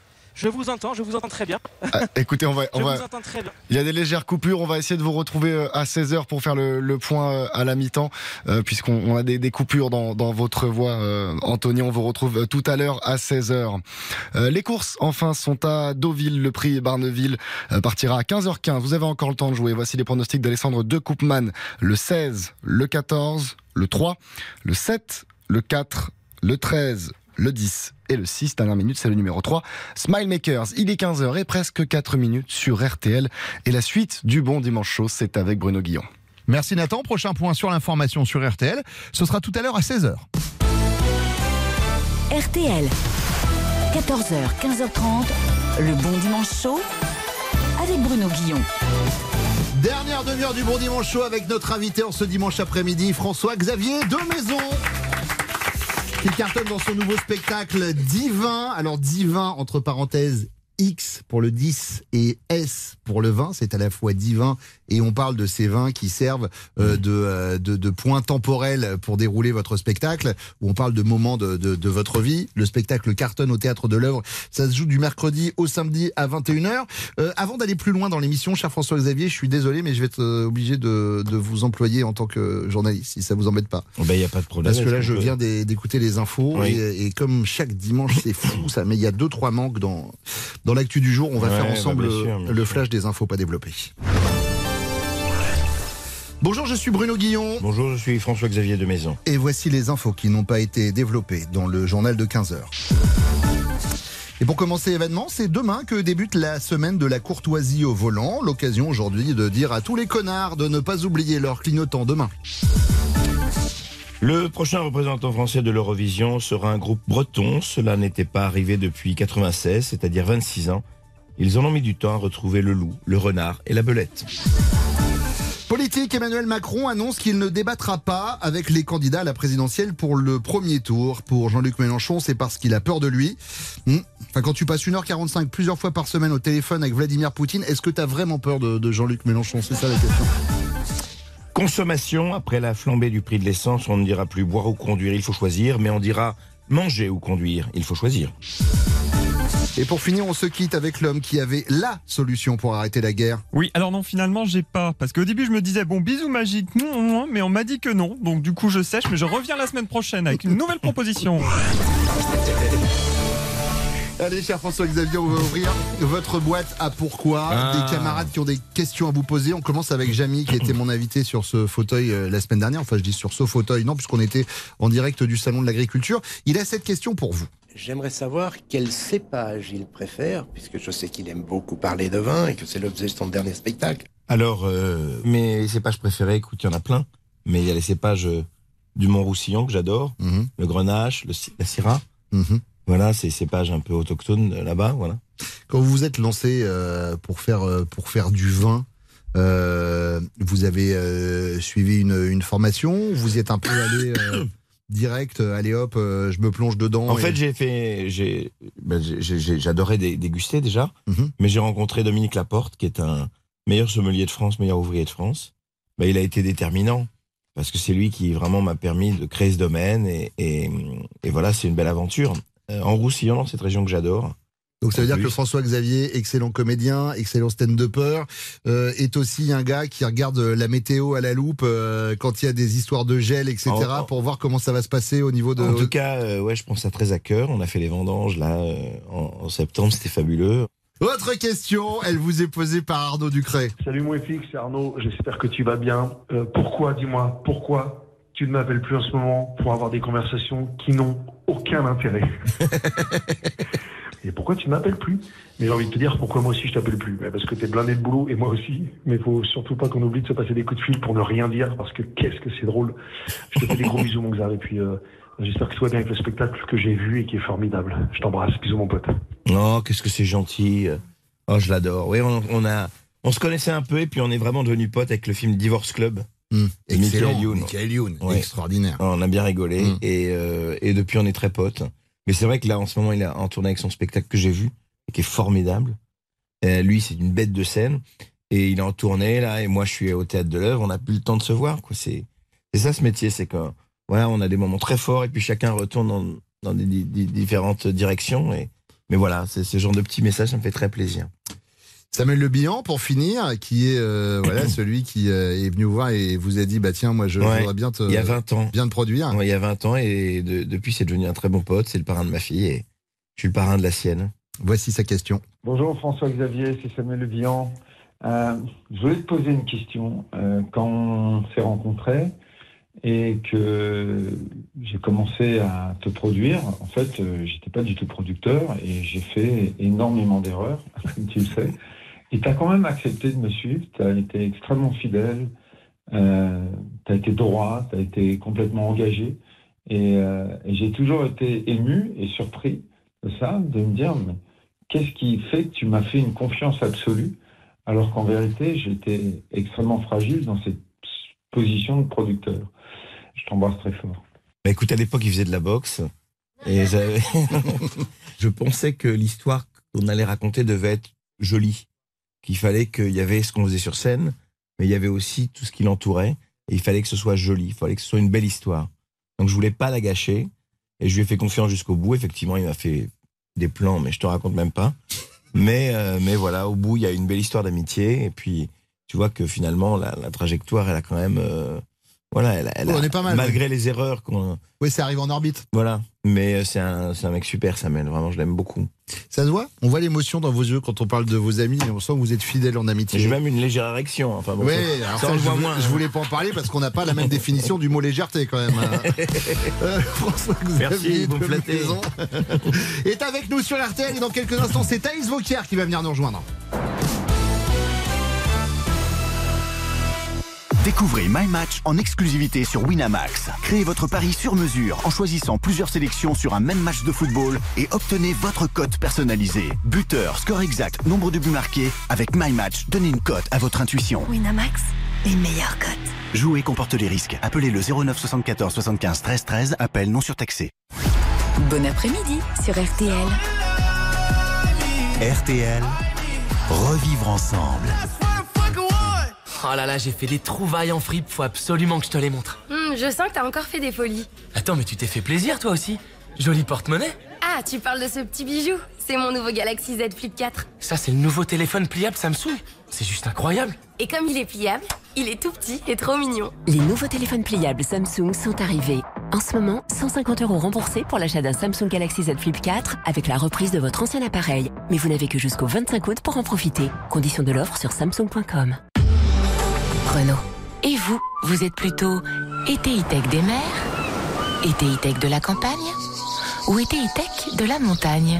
Je vous entends, je vous entends très bien. Ah, écoutez, on va, on je va. vous entends très bien. Il y a des légères coupures. On va essayer de vous retrouver à seize heures pour faire le, le point à la mi-temps, euh, puisqu'on on a des, des coupures dans, dans votre voix, euh, Anthony. On vous retrouve tout à l'heure à seize heures. Euh, les courses, enfin, sont à Deauville. Le prix Barneville euh, partira à quinze heures quinze. Vous avez encore le temps de jouer. Voici les pronostics d'Alessandre de Koopman. Le seize, le quatorze, le trois, le sept, le quatre, le treize, le dix et le six. Dernière minute, c'est le numéro trois. Smile Makers, il est quinze heures et presque quatre minutes sur R T L. Et la suite du Bon Dimanche Chaud, c'est avec Bruno Guillon. Merci Nathan. Prochain point sur l'information sur R T L. Ce sera tout à l'heure à seize heures. R T L, quatorze heures, quinze heures trente, le Bon Dimanche Chaud avec Bruno Guillon. Dernière demi-heure du Bon Dimanche Show avec notre invité en ce dimanche après-midi, François-Xavier Demaison, qui cartonne dans son nouveau spectacle Divin. Alors Divin, entre parenthèses, X pour le dix et S pour le vingt, c'est à la fois divin et on parle de ces vins qui servent euh, de, euh, de, de point temporel pour dérouler votre spectacle, où on parle de moments de, de, de votre vie. Le spectacle cartonne au Théâtre de l'Œuvre, ça se joue du mercredi au samedi à vingt et une heures. Euh, avant d'aller plus loin dans l'émission, cher François-Xavier, je suis désolé mais je vais être euh, obligé de, de vous employer en tant que journaliste, si ça vous embête pas. Il ben, n'y a pas de problème. Parce que là je peut... viens d'écouter les infos, oui. et, et comme chaque dimanche c'est fou ça, mais il y a deux trois manques dans Dans l'actu du jour, on va ouais, faire ensemble bah sûr, le flash des infos pas développées. Bonjour, je suis Bruno Guillon. Bonjour, je suis François-Xavier Demaison. Et voici les infos qui n'ont pas été développées dans le journal de quinze heures. Et pour commencer l'événement, c'est demain que débute la semaine de la courtoisie au volant. L'occasion aujourd'hui de dire à tous les connards de ne pas oublier leur clignotant demain. Le prochain représentant français de l'Eurovision sera un groupe breton. Cela n'était pas arrivé depuis quatre-vingt-seize, c'est-à-dire vingt-six ans. Ils en ont mis du temps à retrouver le loup, le renard et la belette. Politique, Emmanuel Macron annonce qu'il ne débattra pas avec les candidats à la présidentielle pour le premier tour. Pour Jean-Luc Mélenchon, c'est parce qu'il a peur de lui. Enfin, quand tu passes une heure quarante-cinq plusieurs fois par semaine au téléphone avec Vladimir Poutine, est-ce que tu as vraiment peur de, de Jean-Luc Mélenchon? C'est ça la question. Consommation, après la flambée du prix de l'essence, on ne dira plus boire ou conduire, il faut choisir, mais on dira manger ou conduire, il faut choisir. Et pour finir, on se quitte avec l'homme qui avait la solution pour arrêter la guerre. Oui, alors non, finalement, j'ai pas. Parce qu'au début, je me disais, bon, bisous magique, non, mais on m'a dit que non. Donc du coup, je sèche, mais je reviens la semaine prochaine avec une nouvelle proposition. Allez, cher François-Xavier, on va ouvrir votre boîte à pourquoi. Ah. Des camarades qui ont des questions à vous poser. On commence avec Jamy, qui était mon invité sur ce fauteuil euh, la semaine dernière. Enfin, je dis sur ce fauteuil, non, puisqu'on était en direct du Salon de l'Agriculture. Il a cette question pour vous. J'aimerais savoir quel cépage il préfère, puisque je sais qu'il aime beaucoup parler de vin et que c'est l'objet de son dernier spectacle. Alors, euh, mes cépages préférés, écoute, il y en a plein. Mais il y a les cépages euh, du Mont-Roussillon que j'adore, mmh. le Grenache, le, la Syrah. Mmh. Voilà, c'est cépages un peu autochtones euh, là-bas, voilà. Quand vous vous êtes lancé euh, pour faire euh, pour faire du vin, euh, vous avez euh, suivi une, une formation, vous y êtes un peu allé euh, direct, allez hop, euh, je me plonge dedans. En et... fait, j'ai fait, j'ai, ben, j'ai, j'ai, j'adorais déguster déjà, mm-hmm. mais j'ai rencontré Dominique Laporte, qui est un meilleur sommelier de France, meilleur ouvrier de France. Ben, il a été déterminant parce que c'est lui qui vraiment m'a permis de créer ce domaine et, et, et voilà, c'est une belle aventure. En Roussillon, dans cette région que j'adore. Donc ça veut dire plus. que François-Xavier, excellent comédien, excellent stand-upper, euh, est aussi un gars qui regarde la météo à la loupe euh, quand il y a des histoires de gel, et cetera, oh, pour voir comment ça va se passer au niveau de... En tout cas, euh, ouais, je prends ça très à cœur. On a fait les vendanges là euh, en, en septembre, c'était fabuleux. Autre question, elle vous est posée par Arnaud Ducret. Salut Mouefix, c'est Arnaud, j'espère que tu vas bien. Euh, pourquoi, dis-moi, pourquoi tu ne m'appelles plus en ce moment pour avoir des conversations qui n'ont aucun intérêt? Et pourquoi tu ne m'appelles plus? Mais j'ai envie de te dire pourquoi moi aussi je t'appelle plus. Parce que t'es blindé de boulot et moi aussi. Mais il faut surtout pas qu'on oublie de se passer des coups de fil pour ne rien dire parce que qu'est-ce que c'est drôle. Je te fais des gros bisous mon Xav et puis euh, j'espère que tout va bien avec le spectacle que j'ai vu et qui est formidable. Je t'embrasse, bisous mon pote. Oh, qu'est-ce que c'est gentil. Oh, je l'adore. Oui, on, on a, on se connaissait un peu et puis on est vraiment devenus potes avec le film Divorce Club. Mmh. Excellent, Michael Youn, Michael Youn, ouais. Extraordinaire. On a bien rigolé mmh. et, euh, et depuis on est très potes. Mais c'est vrai que là en ce moment il est en tournée avec son spectacle que j'ai vu et qui est formidable. Euh, lui c'est une bête de scène et il est en tournée là et moi je suis au Théâtre de l'Œuvre. On n'a plus le temps de se voir quoi. C'est c'est ça ce métier, c'est que voilà on a des moments très forts et puis chacun retourne dans, dans des, des, des différentes directions. Et mais voilà c'est ce genre de petits messages, ça me fait très plaisir. Samuel Le Bihan, pour finir, qui est euh, voilà celui qui euh, est venu vous voir et vous a dit bah tiens moi je ouais, voudrais bien te il y a vingt ans bien te produire. Ouais, il y a vingt ans et de, depuis c'est devenu un très bon pote, c'est le parrain de ma fille et je suis le parrain de la sienne. Voici sa question. Bonjour François-Xavier, c'est Samuel Le Bihan. Euh, je voulais te poser une question. Euh, quand on s'est rencontrés et que j'ai commencé à te produire, en fait euh, j'étais pas du tout producteur et j'ai fait énormément d'erreurs, comme tu le sais. Et tu as quand même accepté de me suivre, tu as été extrêmement fidèle, euh, tu as été droit, tu as été complètement engagé. Et, euh, et j'ai toujours été ému et surpris de ça, de me dire, mais qu'est-ce qui fait que tu m'as fait une confiance absolue alors qu'en vérité, j'étais extrêmement fragile dans cette position de producteur. Je t'embrasse très fort. Bah écoute, à l'époque, il faisait de la boxe. Et j'avais... je pensais que l'histoire qu'on allait raconter devait être jolie. Qu'il fallait qu'il y avait ce qu'on faisait sur scène, mais il y avait aussi tout ce qui l'entourait. Et il fallait que ce soit joli, il fallait que ce soit une belle histoire. Donc je voulais pas la gâcher. Et je lui ai fait confiance jusqu'au bout. Effectivement, il m'a fait des plans, mais je te raconte même pas. Mais, euh, mais voilà, au bout, il y a une belle histoire d'amitié. Et puis, tu vois que finalement, la, la trajectoire, elle a quand même... Euh, voilà, elle, elle On a, est pas mal, malgré oui. les erreurs qu'on... Oui, ça arrive en orbite. Voilà, mais c'est un, c'est un mec super, Samuel, vraiment, je l'aime beaucoup. Ça se voit? On voit l'émotion dans vos yeux quand on parle de vos amis et on sent que vous êtes fidèles en amitié. J'ai même une légère érection. Enfin, bon, oui, ça, alors ça, ça, on je, voit voulais, moins. je voulais pas en parler parce qu'on n'a pas la même définition du mot légèreté quand même. euh, François-Xavier Merci, vous me de flattez. Maison est avec nous sur R T L et dans quelques instants c'est Thaïs Vauquier qui va venir nous rejoindre. Découvrez My Match en exclusivité sur Winamax. Créez votre pari sur mesure en choisissant plusieurs sélections sur un même match de football et obtenez votre cote personnalisée. Buteur, score exact, nombre de buts marqués. Avec My Match, donnez une cote à votre intuition. Winamax, les meilleures cotes. Jouer comporte les risques. Appelez le zéro neuf soixante-quatorze soixante-quinze treize treize. Appel non surtaxé. Bon après-midi sur R T L. R T L, revivre ensemble. Oh là là, j'ai fait des trouvailles en fripe, faut absolument que je te les montre. Hum, je sens que t'as encore fait des folies. Attends, mais tu t'es fait plaisir toi aussi. Joli porte-monnaie. Ah, tu parles de ce petit bijou? C'est mon nouveau Galaxy Z Flip quatre. Ça, c'est le nouveau téléphone pliable Samsung. C'est juste incroyable. Et comme il est pliable, il est tout petit et trop mignon. Les nouveaux téléphones pliables Samsung sont arrivés. En ce moment, cent cinquante euros remboursés pour l'achat d'un Samsung Galaxy Z Flip quatre avec la reprise de votre ancien appareil. Mais vous n'avez que jusqu'au vingt-cinq août pour en profiter. Conditions de l'offre sur samsung point com. Renault. Et vous, vous êtes plutôt été e-tech des mers, été e-tech de la campagne ou été e-tech de la montagne?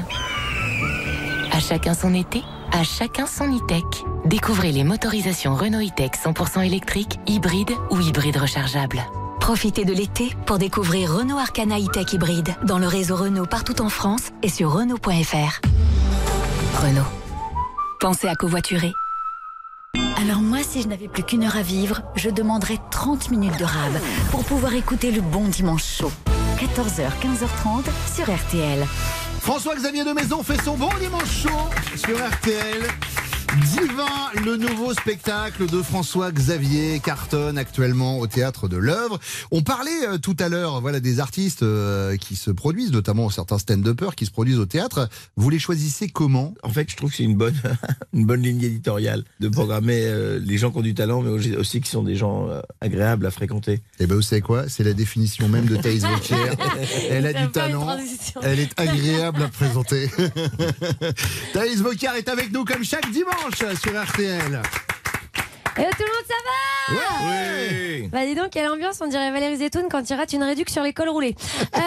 À chacun son été, à chacun son e-tech. Découvrez les motorisations Renault e-tech cent pour cent électriques, hybrides ou hybrides rechargeables. Profitez de l'été pour découvrir Renault Arcana e-tech hybride dans le réseau Renault partout en France et sur Renault point F R. Renault. Pensez à covoiturer. Alors moi, si je n'avais plus qu'une heure à vivre, je demanderais trente minutes de rab pour pouvoir écouter le bon dimanche chaud. quatorze heures, quinze heures trente sur R T L. François-Xavier de Maison fait son bon dimanche chaud sur R T L. Divin, le nouveau spectacle de François-Xavier cartonne actuellement au Théâtre de l'Œuvre. On parlait euh, tout à l'heure voilà, des artistes euh, qui se produisent, notamment certains stand-uppers qui se produisent au théâtre. Vous les choisissez comment? En fait, je trouve que c'est une bonne, une bonne ligne éditoriale de programmer euh, les gens qui ont du talent, mais aussi qui sont des gens euh, agréables à fréquenter. Et ben vous savez quoi? C'est la définition même de Thaïs Vauquier. Elle a du talent, elle est agréable à présenter. Thaïs Vauquier est avec nous comme chaque dimanche sur R T L. Et tout le monde, ça va? Ouais. Oui. Bah dis donc, quelle ambiance, on dirait Valérie Zetoun quand il rate une réduc sur les cols roulés. Euh,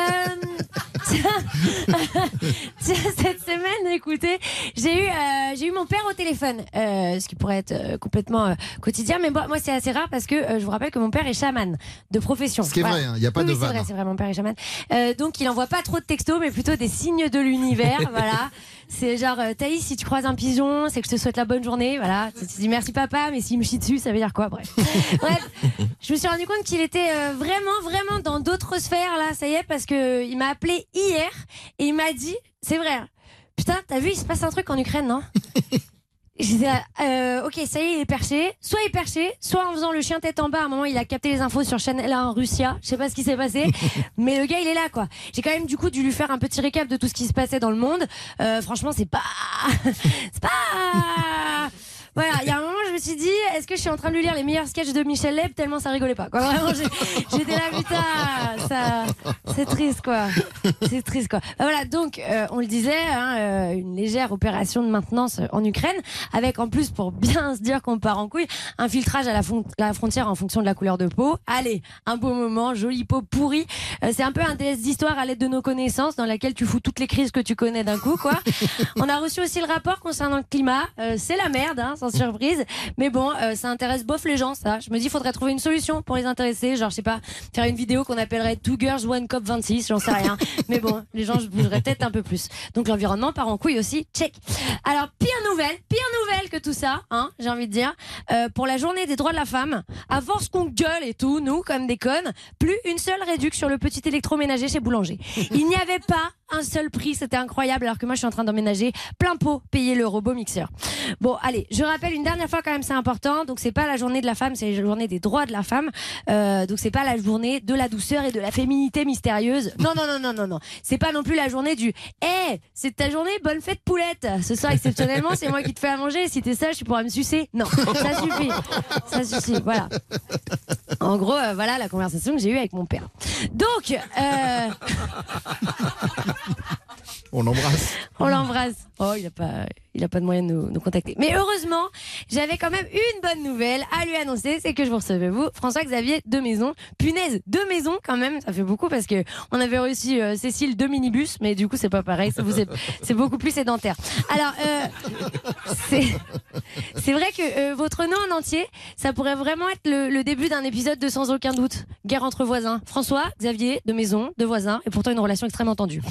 tiens, tiens, cette semaine, écoutez, j'ai eu, euh, j'ai eu mon père au téléphone, euh, ce qui pourrait être euh, complètement euh, quotidien, mais moi, moi c'est assez rare parce que euh, je vous rappelle que mon père est chaman de profession. Ce qui est voilà. vrai, il hein, n'y a pas oui, de oui, c'est vanne. vrai, c'est vrai, mon père est chaman. Euh, donc il envoie pas trop de textos, mais plutôt des signes de l'univers, voilà. C'est genre, euh, Thaïs, si tu croises un pigeon, c'est que je te souhaite la bonne journée, voilà. Tu te dis merci papa, mais s'il me chie dessus, ça veut dire quoi? Bref. Bref, je me suis rendu compte qu'il était euh, vraiment, vraiment dans d'autres sphères, là, ça y est, parce que il m'a appelé hier et il m'a dit, c'est vrai, hein, putain, t'as vu, il se passe un truc en Ukraine, non? J'étais là, euh, ok, ça y est, il est perché. Soit il est perché, soit en faisant le chien tête en bas, à un moment, il a capté les infos sur Channel un Russia. Je sais pas ce qui s'est passé, mais le gars, il est là, quoi. J'ai quand même, du coup, dû lui faire un petit récap de tout ce qui se passait dans le monde. Euh, franchement, c'est pas... c'est pas... Voilà, il y a un moment, je me suis dit, est-ce que je suis en train de lui lire les meilleurs sketchs de Michel Leb tellement ça rigolait pas, quoi. Vraiment, j'ai, j'étais là, putain, ça, c'est triste, quoi. C'est triste, quoi. Bah voilà, donc, euh, on le disait, hein, euh, une légère opération de maintenance en Ukraine, avec en plus, pour bien se dire qu'on part en couille, un filtrage à la, fon- la frontière en fonction de la couleur de peau. Allez, un beau moment, jolie peau pourrie. Euh, c'est un peu un D S d'histoire à l'aide de nos connaissances, dans laquelle tu fous toutes les crises que tu connais d'un coup, quoi. On a reçu aussi le rapport concernant le climat. Euh, c'est la merde, hein, sans surprise. Mais bon, euh, ça intéresse bof les gens, ça. Je me dis, il faudrait trouver une solution pour les intéresser. Genre, je sais pas, faire une vidéo qu'on appellerait Two Girls, One Cop vingt-six, j'en sais rien. Mais bon, les gens bougeraient peut-être un peu plus. Donc l'environnement part en couille aussi, check. Alors, pire nouvelle, pire nouvelle que tout ça, hein, j'ai envie de dire, euh, pour la journée des droits de la femme, à force qu'on gueule et tout, nous, comme des connes, plus une seule réduction sur le petit électroménager chez Boulanger. Il n'y avait pas un seul prix, c'était incroyable, alors que moi je suis en train d'emménager plein pot, payer le robot mixeur. Bon, allez, je rappelle une dernière fois quand même, c'est important. Donc c'est pas la journée de la femme, c'est la journée des droits de la femme. Euh, donc c'est pas la journée de la douceur et de la féminité mystérieuse. Non, non, non, non, non, non. C'est pas non plus la journée du « Eh, c'est ta journée, bonne fête poulette. Ce soir exceptionnellement, c'est moi qui te fais à manger. Si t'es sage, tu pourras me sucer. » Non, ça suffit. Ça suffit, voilà. En gros, euh, voilà la conversation que j'ai eue avec mon père. Donc, euh... on l'embrasse. On l'embrasse. Oh, il a pas, il a pas de moyen de nous, nous contacter. Mais heureusement, j'avais quand même une bonne nouvelle à lui annoncer, c'est que je vous recevais vous, François-Xavier de Maison. Punaise, deux maisons quand même, ça fait beaucoup parce que on avait reçu euh, Cécile deux minibus, mais du coup c'est pas pareil, c'est, c'est, c'est beaucoup plus sédentaire. Alors, euh, c'est, c'est vrai que euh, votre nom en entier, ça pourrait vraiment être le, le début d'un épisode de Sans aucun doute. Guerre entre voisins. François-Xavier de Maison, deux voisins, et pourtant une relation extrêmement tendue.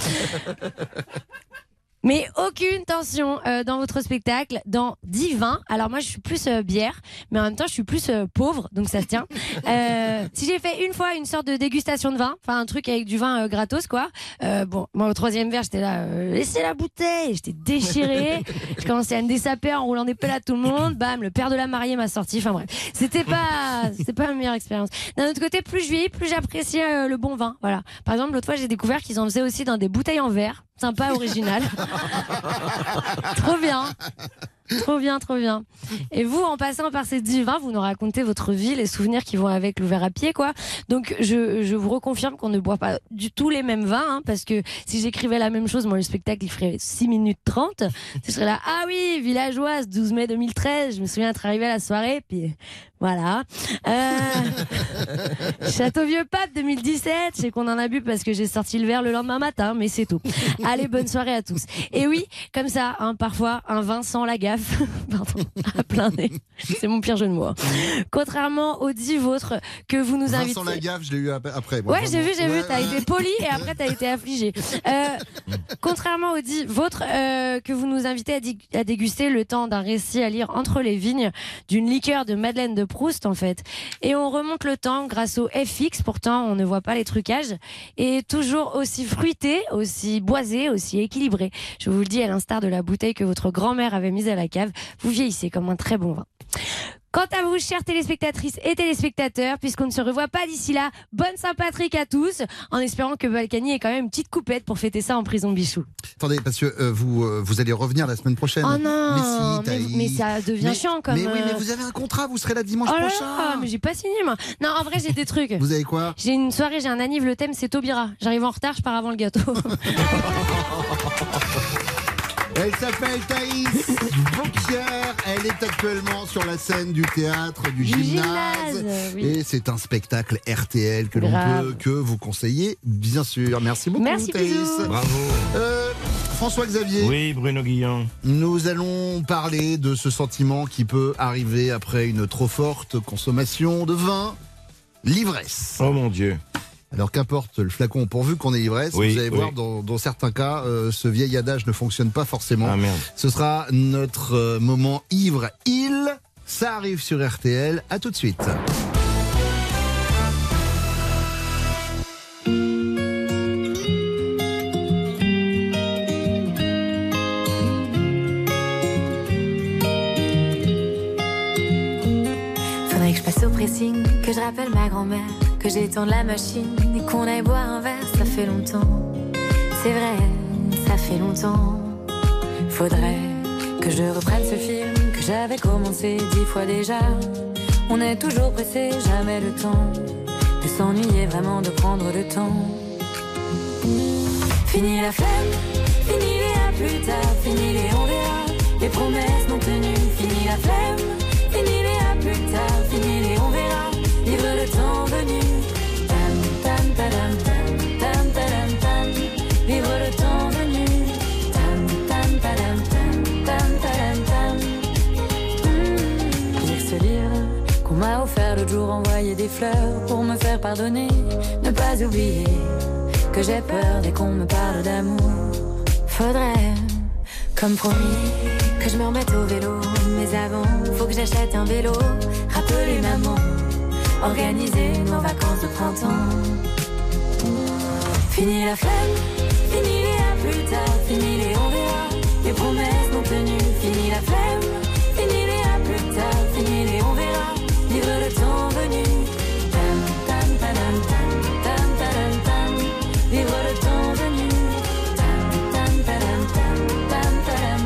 Mais aucune tension euh, dans votre spectacle, dans dix vins. Alors moi je suis plus euh, bière, mais en même temps je suis plus euh, pauvre, donc ça se tient. Euh, si j'ai fait une fois une sorte de dégustation de vin, enfin un truc avec du vin euh, gratos quoi. Euh, bon, moi au troisième verre j'étais là, euh, laissez la bouteille, j'étais déchirée. Je commençais à me dessaper en roulant des pelles à tout le monde. Bam, le père de la mariée m'a sorti. Enfin bref, c'était pas, c'était pas la meilleure expérience. D'un autre côté, plus je vieillis, plus j'apprécie euh, le bon vin. Voilà. Par exemple, l'autre fois j'ai découvert qu'ils en faisaient aussi dans des bouteilles en verre. Sympa, original. Trop bien. Trop bien, trop bien. Et vous, en passant par ces dix vins, vous nous racontez votre vie, les souvenirs qui vont avec l'ouvert à pied, quoi. Donc, je, je vous reconfirme qu'on ne boit pas du tout les mêmes vins, hein, parce que si j'écrivais la même chose, moi, le spectacle, il ferait six minutes trente. Je serais là, ah oui, villageoise, douze mai deux mille treize, je me souviens être arrivée à la soirée, puis voilà. Euh... Château Vieux Pape deux mille dix-sept, je sais qu'on en a bu parce que j'ai sorti le verre le lendemain matin, mais c'est tout. Allez, bonne soirée à tous. Et oui, comme ça, hein, parfois, un vin sans la gaffe, pardon, à plein nez. C'est mon pire jeu de mots. Hein. Contrairement aux dix vôtres que vous nous invitez. Vincent Lagaffe, je l'ai eu après. Moi, ouais, j'ai vu, j'ai ouais, vu. T'as ouais. été poli et après t'as été affligé. Euh, contrairement aux dix vôtres euh, que vous nous invitez à, di- à déguster le temps d'un récit à lire entre les vignes, d'une liqueur de Madeleine de Proust en fait. Et on remonte le temps grâce au F X. Pourtant, on ne voit pas les trucages. Et toujours aussi fruité, aussi boisé, aussi équilibré. Je vous le dis, à l'instar de la bouteille que votre grand-mère avait mise à la cave, vous vieillissez comme un très bon vin. Quant à vous, chères téléspectatrices et téléspectateurs, puisqu'on ne se revoit pas d'ici là, bonne Saint-Patrick à tous, en espérant que Balkany ait quand même une petite coupette pour fêter ça en prison Bichou. Attendez, parce que euh, vous, euh, vous allez revenir la semaine prochaine. Oh non, mais, si, mais, mais ça devient mais, chiant comme... Mais oui, mais euh... vous avez un contrat, vous serez là dimanche oh là prochain. là, mais j'ai pas signé moi. Non, en vrai j'ai des trucs. Vous avez quoi? J'ai une soirée, j'ai un anniv, le thème c'est Taubira. J'arrive en retard, je pars avant le gâteau. Elle s'appelle Thaïs Bouquier. Elle est actuellement sur la scène du théâtre, du, du gymnase. gymnase oui. Et c'est un spectacle R T L que l'on Grave. peut que vous conseiller, bien sûr. Merci beaucoup, Merci, Thaïs. bisous. Bravo. Euh, François-Xavier. Oui, Bruno Guillon. Nous allons parler de ce sentiment qui peut arriver après une trop forte consommation de vin, l'ivresse. Oh mon Dieu. Alors qu'importe le flacon, pourvu qu'on ait l'ivresse, Oui, vous allez oui. voir, dans, dans certains cas, euh, ce vieil adage ne fonctionne pas forcément. Ah merde. Ce sera notre euh, moment ivre-il. Ça arrive sur R T L. À tout de suite. Faudrait que je passe au pressing, que je rappelle ma grand-mère, que j'étende la machine et qu'on aille boire un verre, ça fait longtemps. C'est vrai, ça fait longtemps. Faudrait que je reprenne ce film que j'avais commencé dix fois déjà. On est toujours pressé, jamais le temps de s'ennuyer, vraiment de prendre le temps. Fini la flemme, fini les à plus tard, fini les on verra, les promesses non tenues. Fini la flemme, fini les à plus tard, fini les on verra, livre le temps venu. Tam tam tadam tam tam tadam tam, livre le temps venu. Tam tam tadam tam tam tadam tam. Mmh. des fleurs pour me faire pardonner. Ne pas oublier que j'ai peur dès qu'on me parle d'amour. Faudrait, comme promis, que je me remette au vélo. Mais avant, faut que j'achète un vélo. Rappeler maman, organiser nos vacances de printemps. Fini la flemme, fini les à plus tard, fini les on verra, les promesses non tenues. Fini la flemme, fini les à plus tard, fini les on verra, vivre le temps venu. Tam tam tadam tam tam tadam tam, vivre le temps venu. Tam tam tadam tam tam tadam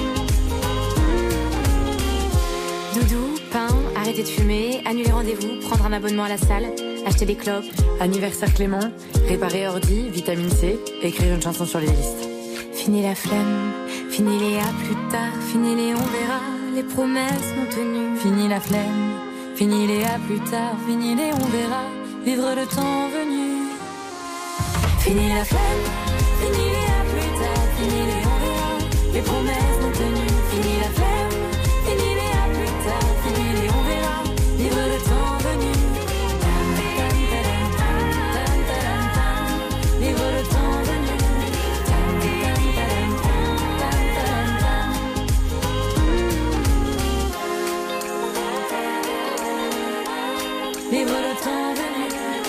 tam. Doudou, pain, arrêter de fumer, annuler rendez-vous, prendre un abonnement à la salle, acheter des clopes, anniversaire Clément, réparer ordi, vitamine C, écrire une chanson sur les listes. Fini la flemme, fini les à plus tard, fini les on verra, les promesses non tenues. Fini la flemme, fini les à plus tard, fini les on verra, vivre le temps venu. Fini la flemme, fini les à plus tard, fini les on verra, les promesses non tenues. Fini la flemme, fini les à plus tard, fini les on verra, vivre le temps venu. Vivre le temps venu. Vivre le temps venu.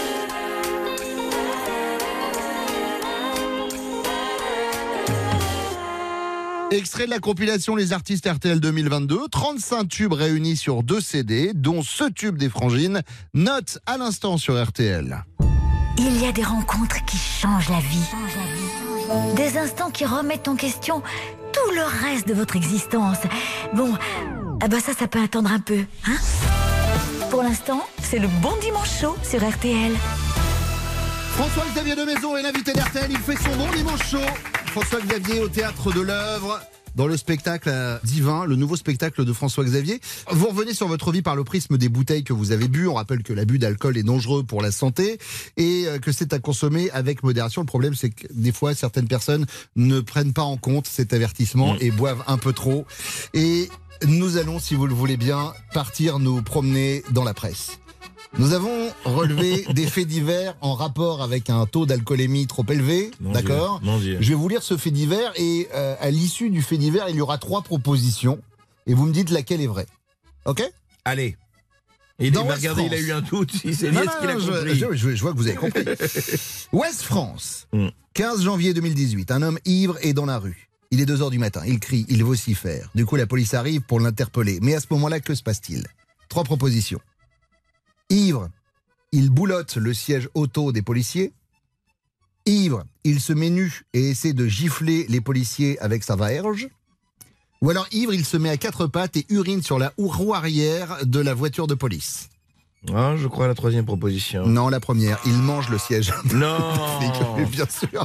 Extrait de la compilation Les Artistes R T L deux mille vingt-deux, trente-cinq tubes réunis sur deux C D, dont ce tube des Frangines. Note à l'instant sur R T L. Il y a des rencontres qui changent la vie. Des instants qui remettent en question tout le reste de votre existence. Bon, ah bah ça, ça peut attendre un peu, hein? Pour l'instant, c'est le bon dimanche chaud sur R T L. François-Xavier de Maison est l'invité d'R T L, il fait son bon dimanche chaud. François-Xavier au Théâtre de l'Œuvre, dans le spectacle Divin, le nouveau spectacle de François-Xavier. Vous revenez sur votre vie par le prisme des bouteilles que vous avez bu. On rappelle que l'abus d'alcool est dangereux pour la santé et que c'est à consommer avec modération. Le problème, c'est que des fois, certaines personnes ne prennent pas en compte cet avertissement et boivent un peu trop. Et nous allons, si vous le voulez bien, partir nous promener dans la presse. Nous avons relevé des faits divers en rapport avec un taux d'alcoolémie trop élevé, Mon d'accord ? Dieu, mon Dieu. Je vais vous lire ce fait divers et euh, à l'issue du fait divers, il y aura trois propositions et vous me dites laquelle est vraie. Ok ? Allez. Il Dans m'a West regardé, France. il a eu un doute. Il s'est dit, Non, est-ce qu'il a non, compris je, je, je vois que vous avez compris. Ouest France, quinze janvier deux mille dix-huit, un homme ivre est dans la rue. Il est deux heures du matin, il crie, il vocifère. Du coup, la police arrive pour l'interpeller. Mais à ce moment-là, que se passe-t-il ? Trois propositions. Ivre, il boulotte le siège auto des policiers. Ivre, il se met nu et essaie de gifler les policiers avec sa verge. Ou alors ivre, il se met à quatre pattes et urine sur la roue arrière de la voiture de police. Ah, je crois à la troisième proposition. Non, la première, il mange le siège. Non. Mais bien sûr.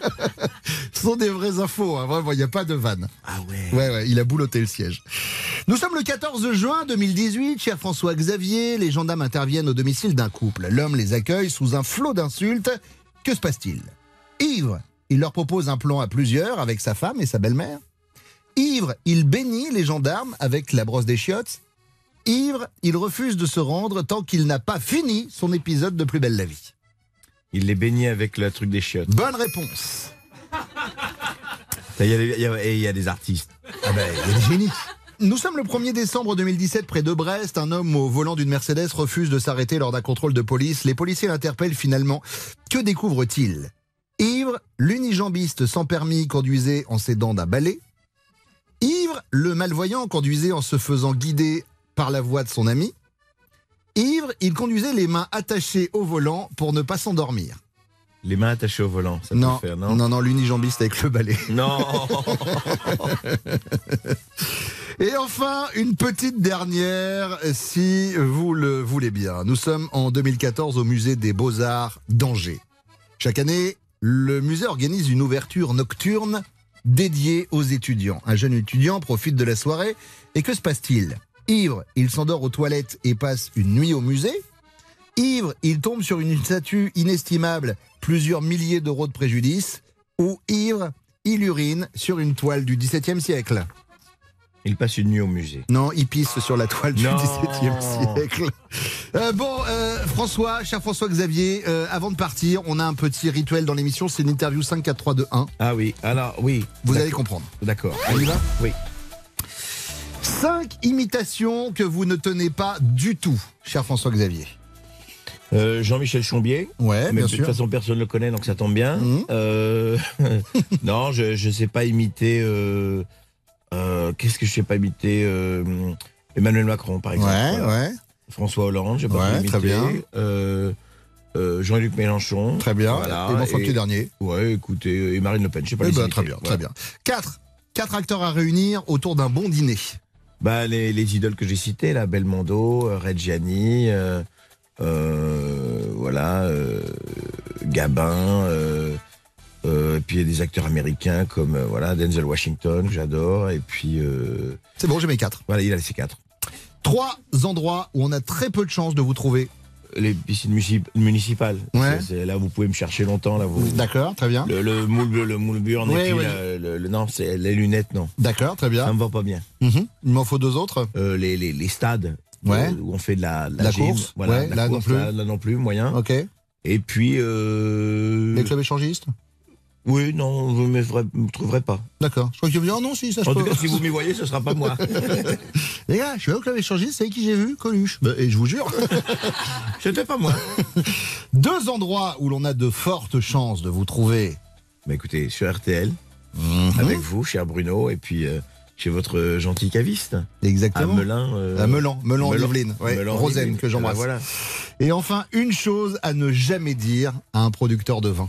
Ce sont des vraies infos, hein. Vraiment, il n'y a pas de vanne. Ah ouais. Ouais, ouais, il a boulotté le siège. Nous sommes le quatorze juin deux mille dix-huit, cher François-Xavier, les gendarmes interviennent au domicile d'un couple. L'homme les accueille sous un flot d'insultes. Que se passe-t-il ? Ivre, il leur propose un plan à plusieurs avec sa femme et sa belle-mère. Ivre, il bénit les gendarmes avec la brosse des chiottes. Ivre, il refuse de se rendre tant qu'il n'a pas fini son épisode de Plus belle la vie. Il les baignait avec le truc des chiottes. Bonne réponse. Il y a, il y a- et il y a des artistes. Ah ben, il y a des génies. Nous sommes le premier décembre deux mille dix-sept près de Brest. Un homme au volant d'une Mercedes refuse de s'arrêter lors d'un contrôle de police. Les policiers l'interpellent finalement. Que découvre-t-il ? Ivre, l'unijambiste sans permis conduisait en s'aidant d'un balai. Ivre, le malvoyant conduisait en se faisant guider par la voix de son ami. Ivre, il conduisait les mains attachées au volant pour ne pas s'endormir. Les mains attachées au volant, ça Non, peut faire, non non, non, l'unijambiste avec le balai. Non. Et enfin, une petite dernière, si vous le voulez bien. Nous sommes en deux mille quatorze au musée des Beaux-Arts d'Angers. Chaque année, le musée organise une ouverture nocturne dédiée aux étudiants. Un jeune étudiant profite de la soirée. Et que se passe-t-il ? Ivre, il s'endort aux toilettes et passe une nuit au musée. Ivre, il tombe sur une statue inestimable, plusieurs milliers d'euros de préjudice. Ou ivre, il urine sur une toile du dix-septième siècle. Il passe une nuit au musée. Non, il pisse sur la toile du Non. dix-septième siècle. Euh, bon, euh, François, cher François-Xavier, euh, avant de partir, on a un petit rituel dans l'émission, c'est une interview cinq, quatre, trois, deux, un. Ah oui, alors oui. Vous D'accord. allez comprendre. D'accord. On y va ? Oui. Cinq imitations que vous ne tenez pas du tout, cher François-Xavier. Euh, Jean-Michel Chombier. Ouais, mais bien de sûr. toute façon, personne ne le connaît, donc ça tombe bien. Mhm. Euh, non, je ne sais pas imiter. Euh, euh, Qu'est-ce que je sais pas imiter euh, Emmanuel Macron, par exemple. Ouais, Voilà. ouais. François Hollande, je ne sais pas Ouais, imiter. très bien. Euh, euh, Jean-Luc Mélenchon. Très bien. Voilà. Et mon frère petit dernier. Ouais, écoutez, et Marine Le Pen, je sais pas Eh les ben, imiter. très bien, Voilà. très bien. Quatre. Quatre acteurs à réunir autour d'un bon dîner. Bah, les, les idoles que j'ai citées, là, Belmondo, euh, Reggiani, euh, euh, voilà, euh, Gabin, euh, euh, et puis il y a des acteurs américains comme euh, voilà, Denzel Washington, que j'adore, et puis... Euh, C'est bon, j'ai mes quatre. Voilà, il a laissé quatre. Trois endroits où on a très peu de chances de vous trouver. Les piscines municip- municipales. Ouais. C'est- c'est- là, vous pouvez me chercher longtemps. Là, vous... D'accord, très bien. Le, le moule bleu, le moule burn, Ouais, et puis ouais. la- le, le- non, c'est les lunettes, non. D'accord, très bien. Ça me va pas bien. Mhm. Il m'en faut deux autres. Euh, les, les, les stades Ouais. euh, où on fait de la, de la, La gym, course. voilà, Ouais, la là non course, plus. Là, là non plus, moyen. Ok. Et puis... Euh... Les clubs échangistes. Oui, non, vous ne me, ferez- me trouverez pas. D'accord. Je crois qu'il me dit, oh non, si, ça je En tout peux. cas, si vous m'y voyez, ce sera pas moi. Les gars, je suis au club échangiste, c'est qui j'ai vu Coluche. Bah, et je vous jure. C'était pas moi. Deux endroits où l'on a de fortes chances de vous trouver. Bah écoutez, sur R T L, Mhm. avec vous, cher Bruno, et puis euh, chez votre euh, gentil caviste. Exactement. À Melun. euh, À Melan, Melan, Melan- Yvelines. Ouais, Melan- Rosen, Yvelines. que j'embrasse. Eh ben voilà. Et enfin, une chose à ne jamais dire à un producteur de vin.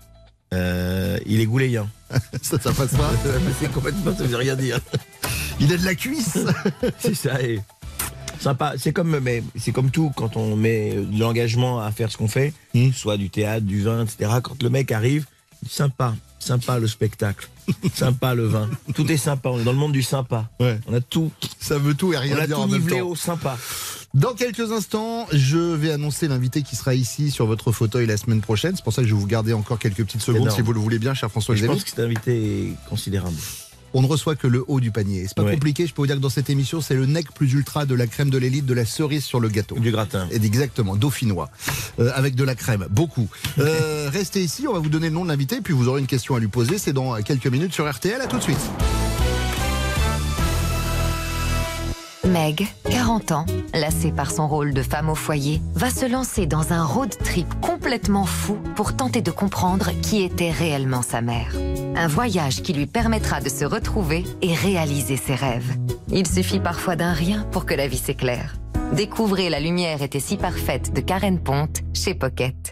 Euh, il est gouléant. Ça, ça passe pas. C'est complètement, ça veut rien dire. Il a de la cuisse. C'est ça. Et sympa. C'est comme, mais c'est comme tout quand on met de l'engagement à faire ce qu'on fait, Mm. soit du théâtre, du vin, et cetera. Quand le mec arrive, sympa, sympa le spectacle, sympa le vin. Tout est sympa. On est dans le monde du sympa. Ouais. On a tout. Ça veut tout et rien On a dire tout en même nivelé temps. au sympa. Dans quelques instants, je vais annoncer l'invité qui sera ici sur votre fauteuil la semaine prochaine. C'est pour ça que je vais vous garder encore quelques petites secondes, Énorme. si vous le voulez bien, cher François Je Xavier. pense que cet invité est considérable. On ne reçoit que le haut du panier. C'est pas Ouais. compliqué, je peux vous dire que dans cette émission, c'est le nec plus ultra de la crème de l'élite, de la cerise sur le gâteau. Du gratin. Et exactement, dauphinois. Euh, avec de la crème, beaucoup. Euh, restez ici, on va vous donner le nom de l'invité, puis vous aurez une question à lui poser. C'est dans quelques minutes sur R T L. À tout de suite. Meg, quarante ans, lassée par son rôle de femme au foyer, va se lancer dans un road trip complètement fou pour tenter de comprendre qui était réellement sa mère. Un voyage qui lui permettra de se retrouver et réaliser ses rêves. Il suffit parfois d'un rien pour que la vie s'éclaire. Découvrez La lumière était si parfaite de Karen Ponte chez Pocket.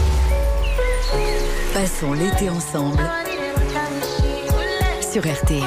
Passons l'été ensemble sur R T L.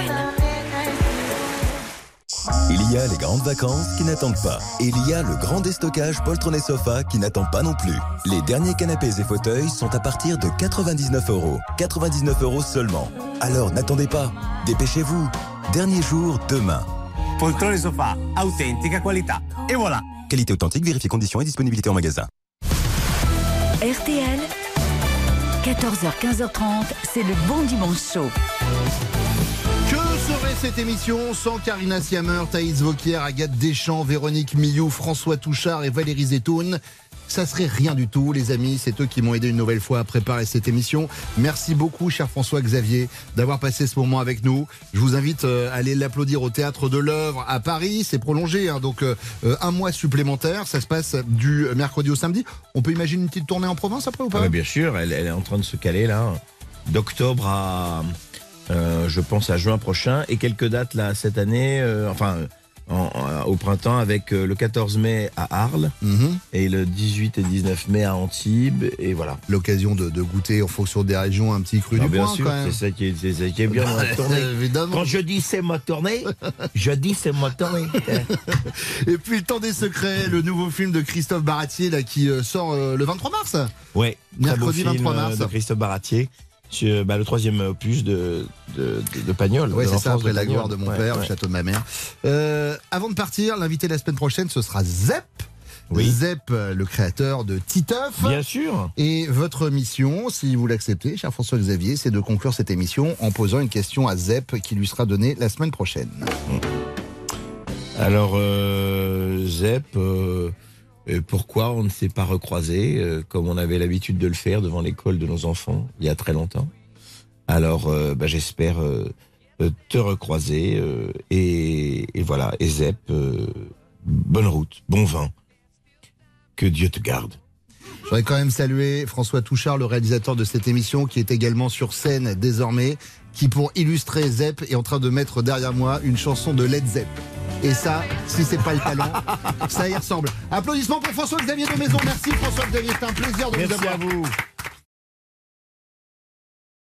Il y a les grandes vacances qui n'attendent pas. Et il y a le grand déstockage poltron et sofa qui n'attend pas non plus. Les derniers canapés et fauteuils sont à partir de quatre-vingt-dix-neuf euros. quatre-vingt-dix-neuf euros seulement. Alors n'attendez pas. Dépêchez-vous. Dernier jour, demain. Poltrone sofà, autentica qualità. Et voilà. Qualité authentique, vérifiez conditions et disponibilité en magasin. R T L, quatorze heures quinze heures trente, c'est le bon dimanche chaud. Que serait cette émission sans Karina Siamer, Thaïs Vauquier, Agathe Deschamps, Véronique Millou, François Touchard et Valérie Zetoun? Ça serait rien du tout, les amis. C'est eux qui m'ont aidé une nouvelle fois à préparer cette émission. Merci beaucoup, cher François-Xavier, d'avoir passé ce moment avec nous. Je vous invite à aller l'applaudir au Théâtre de l'Œuvre à Paris. C'est prolongé, hein, donc euh, un mois supplémentaire. Ça se passe du mercredi au samedi. On peut imaginer une petite tournée en province après ou pas? Ah, mais bien sûr, elle, elle est en train de se caler là, d'octobre à, euh, je pense, à juin prochain, et quelques dates là cette année, euh, enfin en, en, au printemps avec euh, le quatorze mai à Arles, mm-hmm. et le dix-huit et dix-neuf mai à Antibes, et voilà. L'occasion de, de goûter en fonction des régions un petit cru Ah, du bien coin sûr, quand même. c'est ça qui est, c'est ça qui est bien dans la tournée. Évidemment. Quand je dis c'est ma tournée, je dis c'est ma tournée. Et puis le temps des secrets, le nouveau film de Christophe Baratier là, qui euh, sort euh, le vingt-trois mars. Ouais, mercredi vingt-trois mars. De Christophe Baratier. Sur, bah, le troisième opus de, de, de, de Pagnol. Oui, de c'est ça, l'enfance après de La Pagnol. gloire de mon Ouais, père, ouais. le château de ma mère. Euh, avant de partir, l'invité la semaine prochaine, ce sera Zep. Oui. Zep, le créateur de Titeuf. Bien sûr. Et votre mission, si vous l'acceptez, cher François-Xavier, c'est de conclure cette émission en posant une question à Zep qui lui sera donnée la semaine prochaine. Mmh. Alors, euh, Zep, euh, euh, pourquoi on ne s'est pas recroisé euh, comme on avait l'habitude de le faire devant l'école de nos enfants il y a très longtemps. Alors, euh, bah, j'espère euh, te recroiser euh, et, et voilà. Et Zep, euh, bonne route, bon vent, que Dieu te garde. Je voudrais quand même saluer François Touchard, le réalisateur de cette émission, qui est également sur scène désormais, qui pour illustrer Zep est en train de mettre derrière moi une chanson de Led Zepp. Et ça, si c'est pas le talent, ça y ressemble. Applaudissements pour François-Xavier de Maison. Merci François-Xavier, c'est un plaisir de Merci vous avoir. à vous.